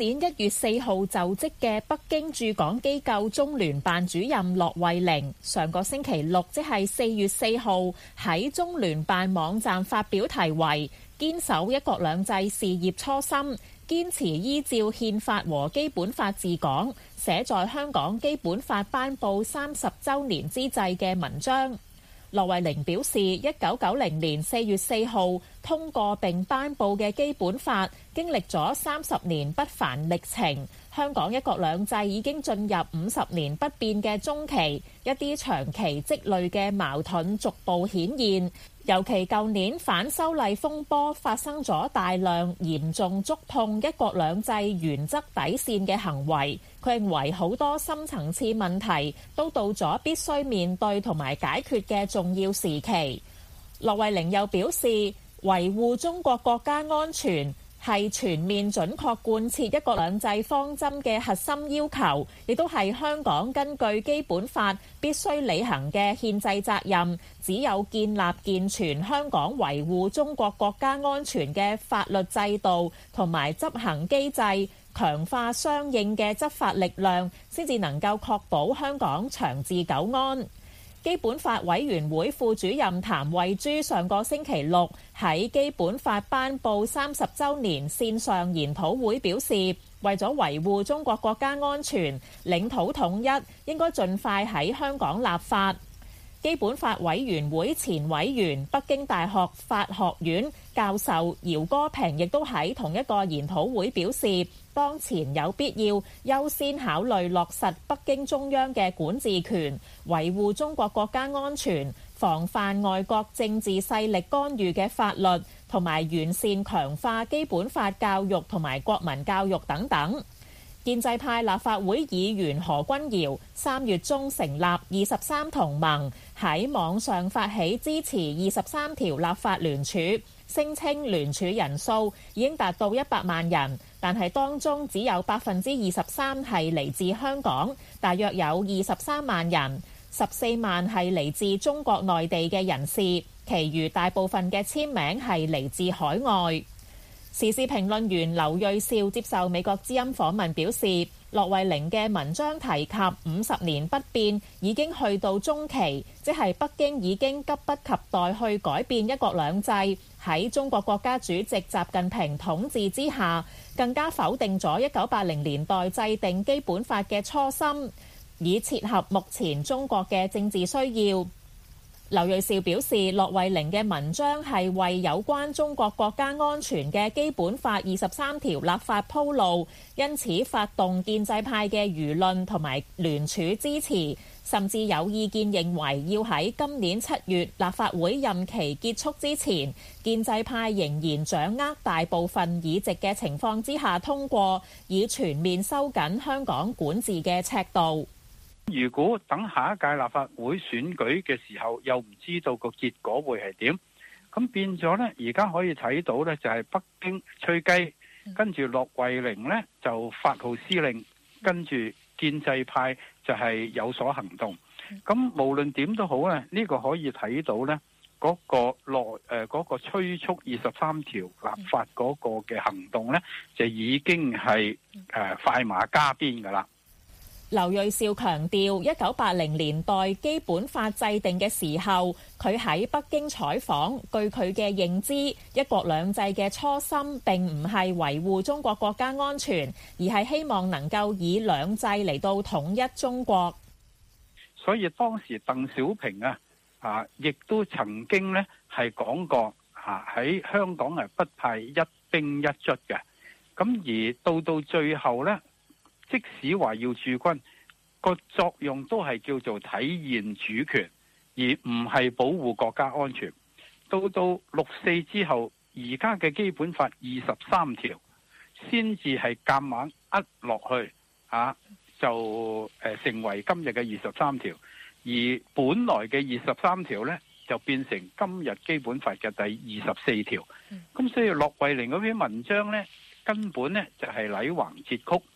年一月四號就職嘅北京駐港機構中聯辦主任駱惠寧，上個星期六即係四月四號喺中聯辦網站發表題為堅守一國兩制事業初心，堅持依照憲法和基本法治港，寫在香港基本法頒布三十週年之際嘅文章。駱惠寧表示，一九九零年四月四號通過並頒布嘅基本法，經歷咗三十年不凡歷程，香港一國兩制已經進入五十年不變嘅中期，一啲長期積累嘅矛盾逐步顯現。尤其舊年反修例風波發生咗大量嚴重觸碰一國兩制原則底線嘅行為，佢認為好多深層次問題都到咗必須面對同埋解決嘅重要時期。駱惠寧又表示，維護中國國家安全係全面準確貫徹一國兩制方針嘅核心要求，亦都係香港根據基本法必須履行嘅憲制責任。只有建立健全香港維護中國國家安全嘅法律制度同埋執行機制，強化相應嘅執法力量，先至能夠確保香港長治久安。基本法委員會副主任譚惠珠上個星期六喺基本法頒布三十週年線上研討會表示，為咗維護中國國家安全、領土統一，應該盡快喺香港立法。基本法委員會前委員、北京大學法學院教授姚歌平亦都喺同一個研討會表示，當前有必要優先考慮落實北京中央嘅管治權，維護中國國家安全，防範外國政治勢力干預嘅法律，同埋完善強化基本法教育同埋國民教育等等。建制派立法會議員何君堯三月中成立二十三同盟，喺網上發起支持二十三條立法聯署，聲稱聯署人數已經達到一百萬人，但係當中只有百分之二十三係嚟自香港，大約有二十三萬人，十四萬係嚟自中國內地嘅人士，其餘大部分嘅簽名係嚟自海外。時事評論員劉銳紹接受美國之音訪問表示，駱惠寧嘅文章提及五十年不變已經去到中期，即係北京已經急不及待去改變一國兩制，喺中國國家主席習近平統治之下，更加否定咗一九八零年代制定基本法嘅初心，以切合目前中國嘅政治需要。劉銳紹表示，駱惠寧嘅文章係為有關中國國家安全嘅基本法二十三條立法鋪路，因此發動建制派嘅輿論同埋聯署支持，甚至有意見認為要喺今年七月立法會任期結束之前，建制派仍然掌握大部分議席嘅情況之下通過，以全面收緊香港管治嘅尺度。 如果等下一屆立法會選舉嘅時候，又唔知道個結果會係點，咁變咗呢，而家可以睇到呢，就係北京吹雞，跟住駱惠寧呢就發號施令，跟住建制派就係有所行動。咁無論點都好呢，呢個可以睇到呢嗰個內誒嗰個催促二十三條立法嗰個嘅行動呢，就已經係誒快馬加鞭㗎啦。 劉銳紹強調，一九八零年代基本法制定嘅時候，佢喺北京採訪，據佢嘅認知，一國兩制嘅初心並唔係維護中國國家安全，而係希望能夠以兩制嚟到統一中國。 所以當時鄧小平啊，啊，亦都曾經呢係講過，啊喺香港係不派一兵一卒嘅。咁而到到最後呢，即使話要駐軍，個作用都係叫做體現主權，而唔係保護國家安全。到到六四之後，而家嘅基本法二十三條先至係夾硬呃落去，啊就誒成為今日嘅二十三條。而本來嘅二十三條呢，就變成今日基本法嘅第二十四條。咁所以駱惠寧嗰篇文章呢，根本呢就係禮橫折曲。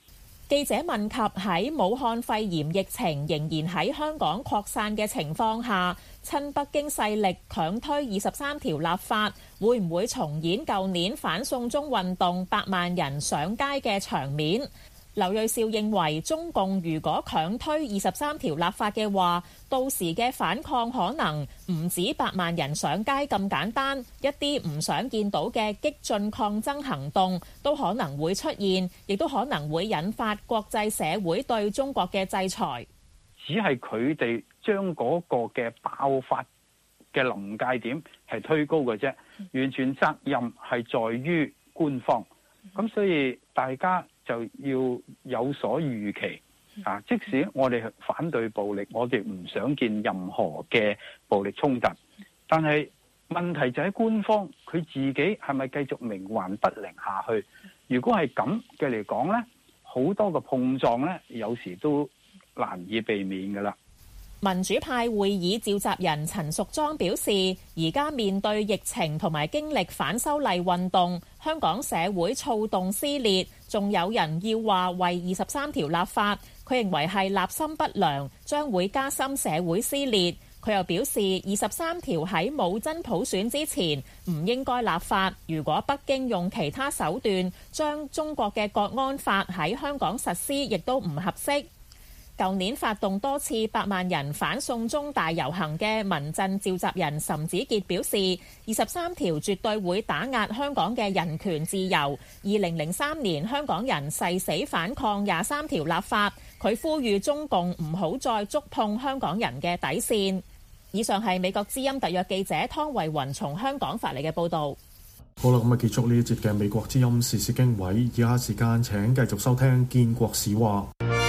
記者問及喺武漢肺炎疫情仍然喺香港擴散嘅情況下，親北京勢力強推二十三條立法，會唔會重演舊年反送中運動百萬人上街嘅場面？劉銳紹認為，中共如果強推二十三條立法嘅話，到時嘅反抗可能唔止百萬人上街咁簡單，一啲唔想見到嘅激進抗爭行動都可能會出現，亦都可能會引發國際社會對中國嘅制裁。 只係佢哋將嗰個嘅爆發嘅臨界點係推高嘅啫，完全責任係在於官方。咁所以大家就要有所預期啊！即使我哋反對暴力，我哋唔想見任何嘅暴力衝突，但係問題就喺官方，佢自己係咪繼續冥頑不靈下去？如果係咁嘅嚟講呢，好多嘅碰撞呢，有時都難以避免㗎喇。 民主派會議召集人陳淑莊表示，而家面對疫情同埋經歷反修例運動，香港社會躁動撕裂，仲有人要話為二十三條立法，佢認為係立心不良，將會加深社會撕裂。佢又表示，二十三條喺冇真普選之前唔應該立法，如果北京用其他手段將中國嘅國安法喺香港實施，亦都唔合適。舊年發動多次百萬人反送中大遊行嘅民陣召集人岑子傑表示，二十三條絕對會打壓香港嘅人權自由。二零零三年香港人誓死反抗廿三條立法，佢呼籲中共唔好再觸碰香港人嘅底線。以上係美國之音特約記者湯慧雲從香港發嚟嘅報導。 好啦，咁啊結束呢一節嘅美國之音時事經緯，以下時間請繼續收聽建國史話。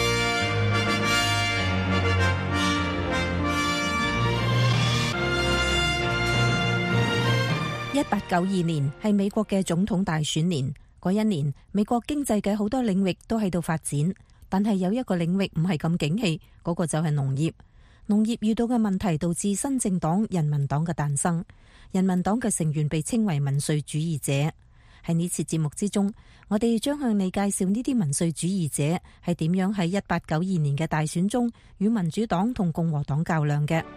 一八九二年係美國嘅總統大選年，嗰一年美國經濟嘅好多領域都喺度發展，但係有一個領域唔係咁景氣，嗰個就係農業。農業遇到嘅問題導致新政黨人民黨嘅誕生，人民黨嘅成員被稱為民粹主義者。喺呢次節目之中，我哋將向你介紹呢啲民粹主義者係點樣喺一八九二年嘅大選中與民主黨同共和黨較量嘅。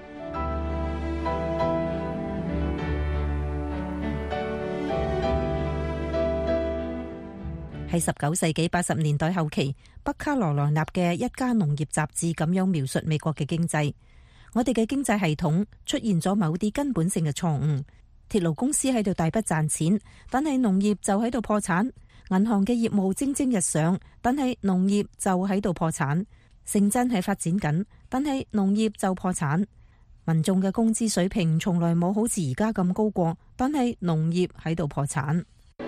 喺十九世紀八十年代後期，北卡羅來納嘅一家農業雜誌咁樣描述美國嘅經濟：我哋嘅經濟系統出現咗某啲根本性嘅錯誤，鐵路公司喺度大筆賺錢，但係農業就喺度破產；銀行嘅業務蒸蒸日上，但係農業就喺度破產；城鎮係發展緊，但係農業就破產；民眾嘅工資水平從來冇好似而家咁高過，但係農業喺度破產。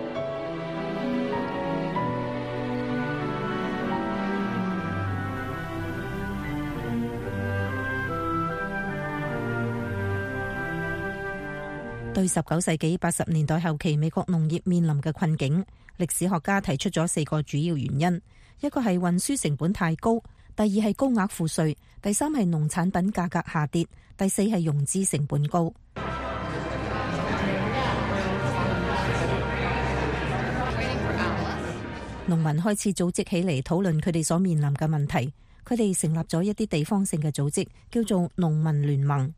對十九世紀八十年代後期美國農業面臨嘅困境，歷史學家提出咗四個主要原因：一個係運輸成本太高，第二係高額賦稅，第三係農產品價格下跌，第四係融資成本高。農民開始組織起嚟討論佢哋所面臨嘅問題，佢哋成立咗一啲地方性嘅組織，叫做農民聯盟。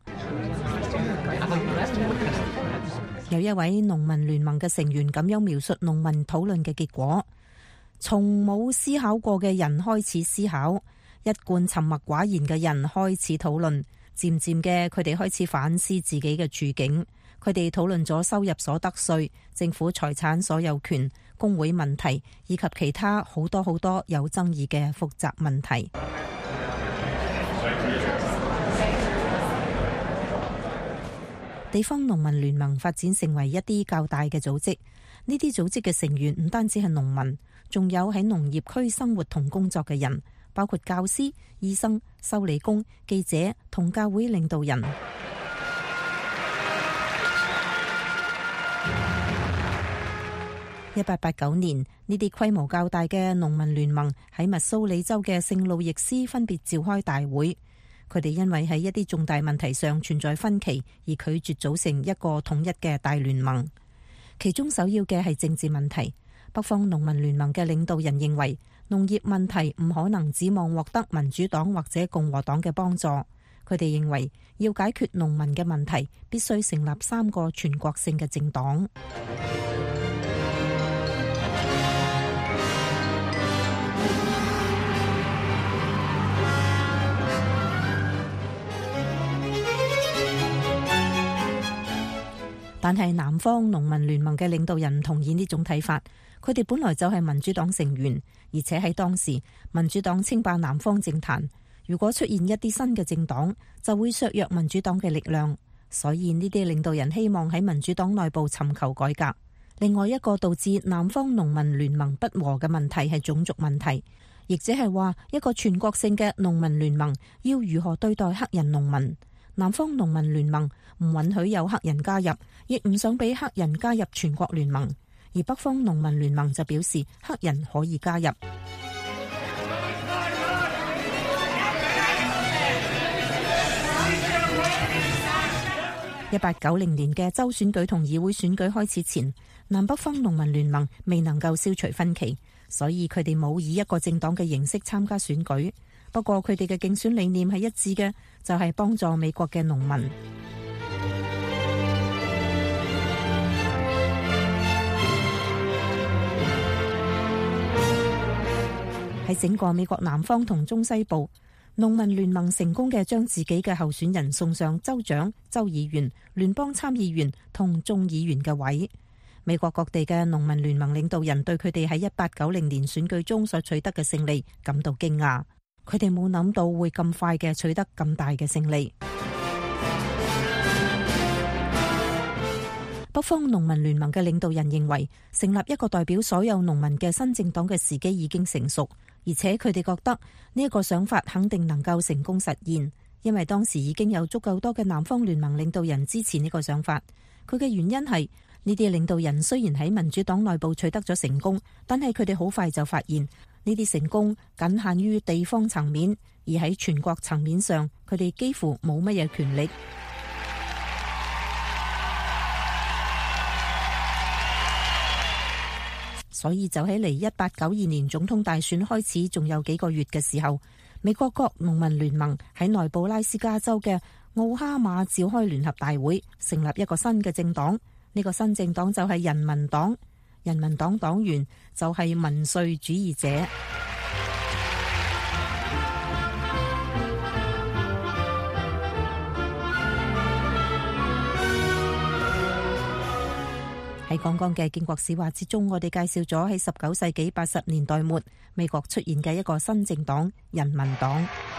有一位農民聯盟嘅成員咁樣描述農民討論嘅結果：從冇思考過嘅人開始思考，一貫沉默寡言嘅人開始討論，漸漸嘅佢哋開始反思自己嘅處境。佢哋討論咗收入所得稅、政府財產所有權、工會問題以及其他好多好多有爭議嘅複雜問題。地方農民聯盟發展成為一啲較大嘅組織，呢啲組織嘅成員唔單止係農民，仲有喺農業區生活同工作嘅人，包括教師、醫生、修理工、記者同教會領導人。一八八九年，呢啲規模較大嘅農民聯盟喺密蘇里州嘅聖路易斯分別召開大會。佢哋因為喺一啲重大問題上存在分歧，而拒絕組成一個統一嘅大聯盟。其中首要嘅係政治問題。北方農民聯盟嘅領導人認為， 農業問題唔可能指望獲得民主黨或者共和黨嘅幫助。佢哋認為要解決農民嘅問題，必須成立三個全國性嘅政黨。但係南方農民聯盟嘅領導人唔同意呢種睇法。佢哋本來就係民主黨成員，而且喺當時民主黨稱霸南方政壇。如果出現一啲新嘅政黨，就會削弱民主黨嘅力量。所以呢啲領導人希望喺民主黨內部尋求改革。另外一個導致南方農民聯盟不和嘅問題係種族問題，亦即係話一個全國性嘅農民聯盟要如何對待黑人農民。南方農民聯盟唔允許有黑人加入，亦唔想俾黑人加入全國聯盟。而北方農民聯盟就表示黑人可以加入。一八九零年嘅州選舉同議會選舉開始前，南北方農民聯盟未能夠消除分歧，所以佢哋冇以一個政黨嘅形式參加選舉。不過佢哋嘅競選理念係一致嘅，就係幫助美國嘅農民。喺整個美國南方同中西部，農民聯盟成功嘅將自己嘅候選人送上州長、州議員、聯邦參議員同眾議員嘅位。美國各地嘅農民聯盟領導人對佢哋喺一八九零年選舉中所取得嘅勝利感到驚訝，佢哋冇諗到會咁快嘅取得咁大嘅勝利。北方農民聯盟嘅領導人認為，成立一個代表所有農民嘅新政黨嘅時機已經成熟，而且佢哋覺得呢一個想法肯定能夠成功實現，因為當時已經有足夠多嘅南方聯盟領導人支持呢個想法。佢嘅原因係呢啲領導人雖然喺民主黨內部取得咗成功，但係佢哋好快就發現呢啲成功僅限於地方層面，而喺全國層面上，佢哋幾乎冇乜嘢權力。所以就喺離一八九二年總統大選開始仲有幾個月嘅時候，美國國農民聯盟喺內布拉斯加州嘅奧哈馬召開聯合大會，成立一個新嘅政黨。呢個新政黨就係人民黨，人民黨黨員就係民粹主義者。喺剛剛嘅建國史話之中，我哋介紹咗喺十九世紀八十年代末美國出現嘅一個新政黨——人民黨。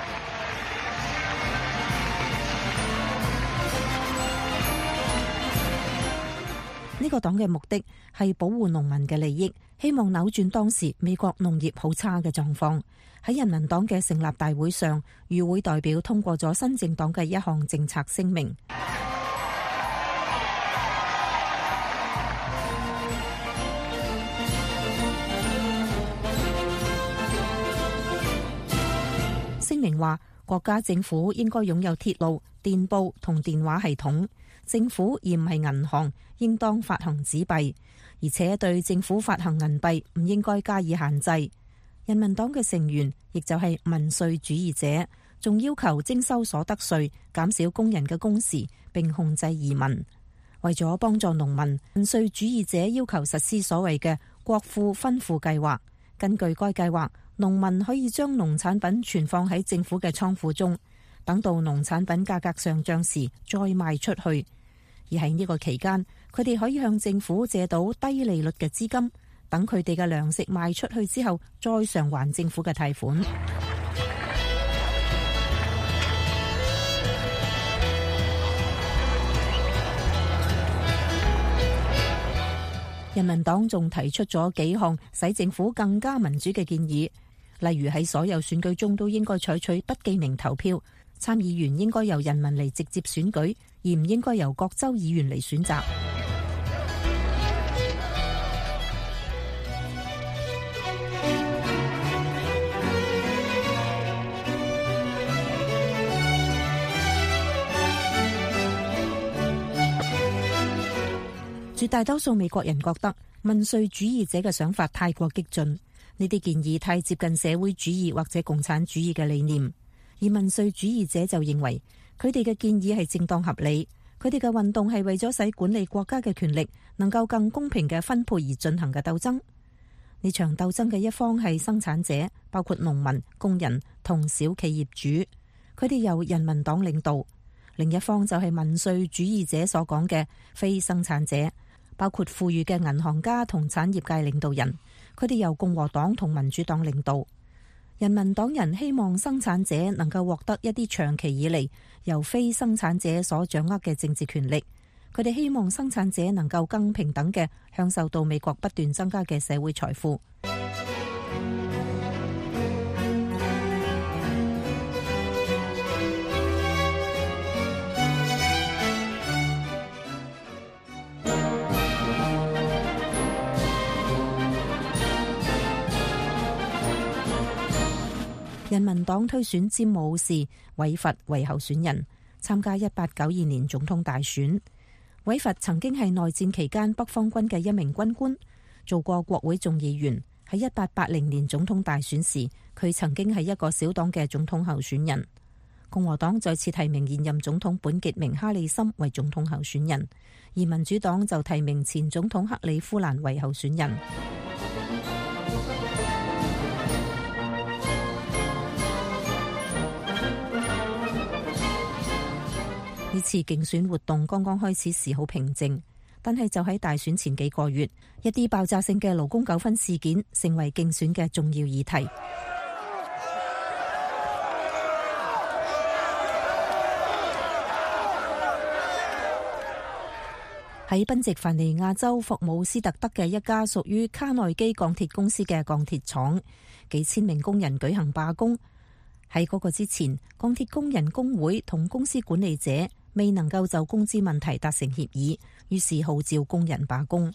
呢個黨嘅目的係保護農民嘅利益，希望扭轉當時美國農業好差嘅狀況。喺人民黨嘅成立大會上，與會代表通過咗新政黨嘅一項政策聲明。聲明話，國家政府應該擁有鐵路、電報同電話系統。政府而唔係銀行，應當發行紙幣，而且對政府發行銀幣唔應該加以限制。人民黨嘅成員，亦就係民粹主義者，仲要求徵收所得稅，減少工人嘅工時，並控制移民。為咗幫助農民，民粹主義者要求實施所謂嘅國庫分庫計劃。根據該計劃，農民可以將農產品存放喺政府嘅倉庫中，等到農產品價格上漲時再賣出去。而喺呢個期間，佢哋可以向政府借到低利率嘅資金，等佢哋嘅糧食賣出去之後，再償還政府嘅貸款。人民黨仲提出咗幾項使政府更加民主嘅建議，例如喺所有選舉中都應該採取不記名投票，參議員應該由人民嚟直接選舉，而唔應該由各州議員嚟選擇。絕大多數美國人覺得民粹主義者嘅想法太過激進， 呢啲建議太接近社會主義或者共產主義嘅理念，而民粹主義者就認為佢哋嘅建議係正當合理，佢哋嘅運動係為咗使管理國家嘅權力能夠更公平嘅分配而進行嘅鬥爭。呢場鬥爭嘅一方係生產者，包括農民、工人同小企業主，佢哋由人民黨領導；另一方就係民粹主義者所講嘅非生產者，包括富裕嘅銀行家同產業界領導人，佢哋由共和黨同民主黨領導。人民黨人希望生產者能夠獲得一啲長期以嚟由非生產者所掌握嘅政治權力，佢哋希望生產者能夠更平等嘅享受到美國不斷增加嘅社會財富。人民黨推選詹姆士·韋弗為候選人，參加一八九二年總統大選。韋弗曾經係內戰期間北方軍嘅一名軍官，做過國會眾議員。喺一八八零年總統大選時，佢曾經係一個小黨嘅總統候選人。共和黨再次提名現任總統本傑明·哈里森為總統候選人，而民主黨就提名前總統克里夫蘭為候選人。呢次競選活動剛剛開始時好平靜，但係就喺大選前幾個月，一啲爆炸性嘅勞工糾紛事件成為競選嘅重要議題。喺賓夕凡尼亞州霍姆斯特德嘅一家屬於卡內基鋼鐵公司嘅鋼鐵廠，幾千名工人舉行罷工。喺嗰個之前，鋼鐵工人工會同公司管理者未能夠就工資問題達成協議，於是號召工人罷工。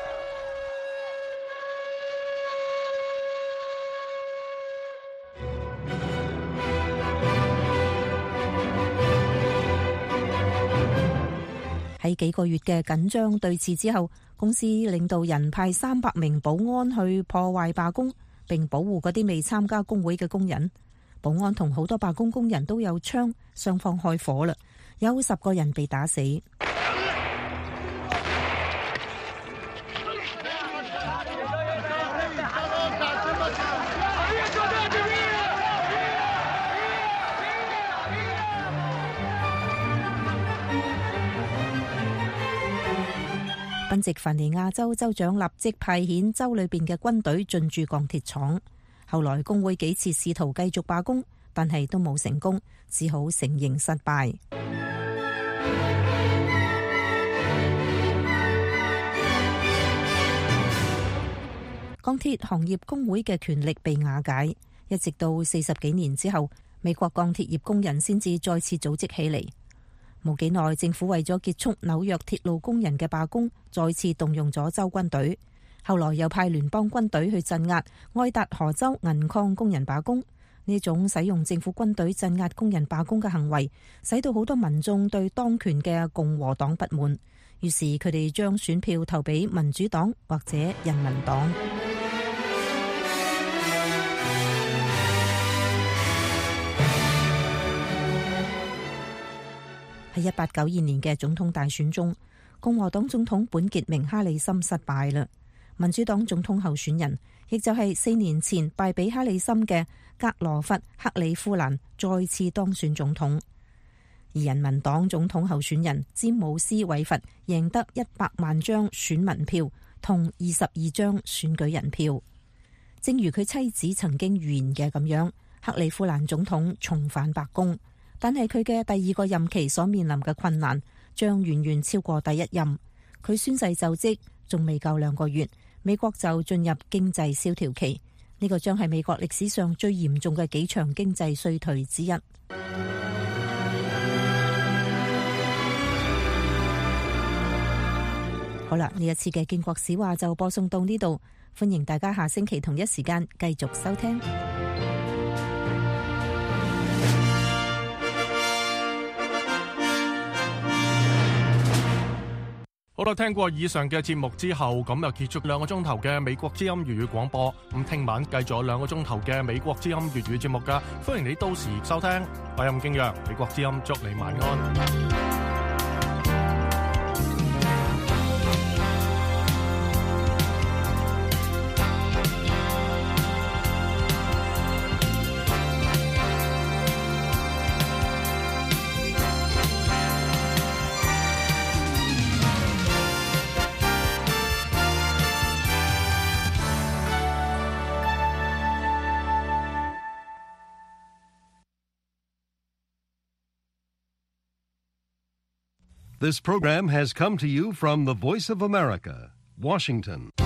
喺幾個月嘅緊張對峙之後，公司領導人派三百名保安去破壞罷工，並保護嗰啲未參加工會嘅工人。保安同好多罷工工人都有槍，雙方開火啦，有十個人被打死。賓夕凡尼亞州州長立即派遣州裏邊嘅軍隊進駐鋼鐵廠。後來工會幾次試圖繼續罷工，但係都冇成功，只好承認失敗。鋼鐵行業工會嘅權力被瓦解，一直到四十幾年之後，美國鋼鐵業工人先至再次組織起嚟。冇幾耐，政府為咗結束紐約鐵路工人嘅罷工，再次動用咗州軍隊。後來又派聯邦軍隊去鎮壓愛達荷州銀礦工人罷工。呢種使用政府軍隊鎮壓工人罷工嘅行為，使到好多民眾對當權嘅共和黨不滿，於是佢哋將選票投俾民主黨或者人民黨。喺一八九二年嘅總統大選中，共和黨總統本傑明·哈里森失敗啦。民主黨總統候選人，亦就係四年前敗俾哈里森嘅格羅弗·克里夫蘭再次當選總統，而人民黨總統候選人詹姆斯·韋弗贏得一百萬張選民票同二十二張選舉人票。正如佢妻子曾經預言嘅咁樣，克里夫蘭總統重返白宮，但係佢嘅第二個任期所面臨嘅困難將遠遠超過第一任。佢宣誓就職仲未夠兩個月，美國就進入經濟蕭條期，呢個將係美國歷史上最嚴重嘅幾場經濟衰退之一。好啦，呢一次嘅建國史話就播送到呢度，歡迎大家下星期同一時間繼續收聽。 好啦，聽過以上嘅節目之後，咁又結束兩個鐘頭嘅美國之音粵語廣播。咁聽晚繼續有兩個鐘頭嘅美國之音粵語節目噶，歡迎你到時收聽。我係任敬揚，美國之音祝你晚安。 This program has come to you from the Voice of America, Washington.